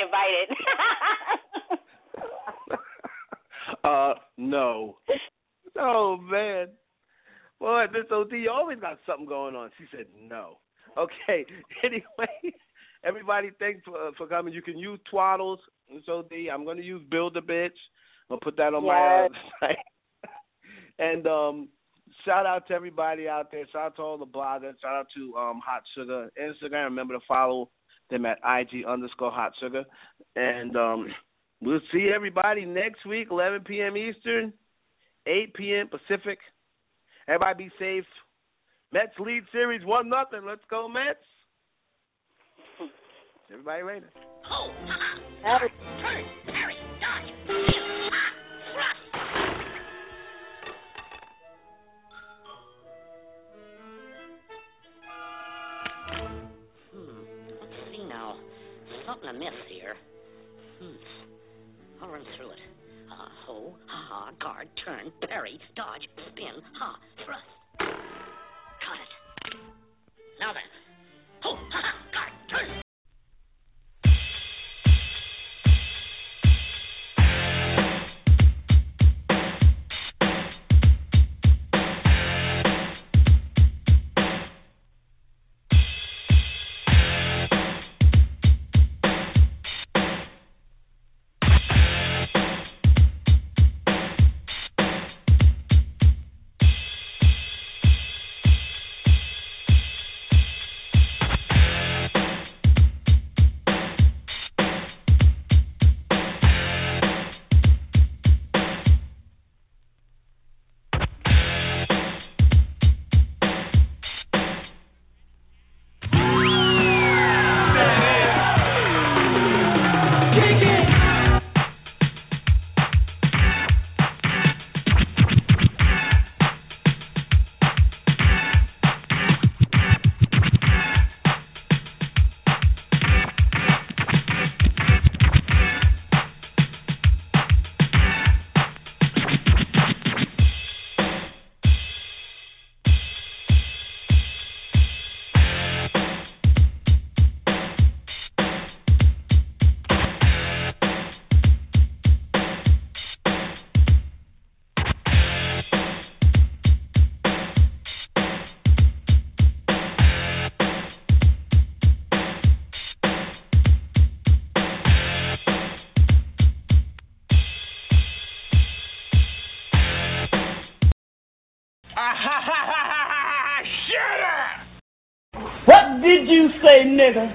invited. uh, no. Oh, man. Boy, Miss O D, you always got something going on. She said no. Okay. Anyway, everybody, thanks for, uh, for coming. You can use Twaddles, Miss O D. I'm going to use Build-A-Bitch. I'll put that on yes. my uh, site. And um, shout out to everybody out there. Shout out to all the bloggers. Shout out to um, Hot Sugar Instagram. Remember to follow them at I G underscore Hot Sugar. And um, we'll see everybody next week, eleven p.m. Eastern, eight p.m. Pacific. Everybody be safe. Mets lead series one nothing. Let's go, Mets. Everybody later. Oh, ha-ha. Turn, parry, dodge, steal, ha, thrust. Something amiss here. Hmm. I'll run through it. Uh, ho, ha, ha, guard, turn, parry, dodge, spin, ha, thrust. Got it. Now then. Ho, ha, ha, guard, turn. What did you say, nigga?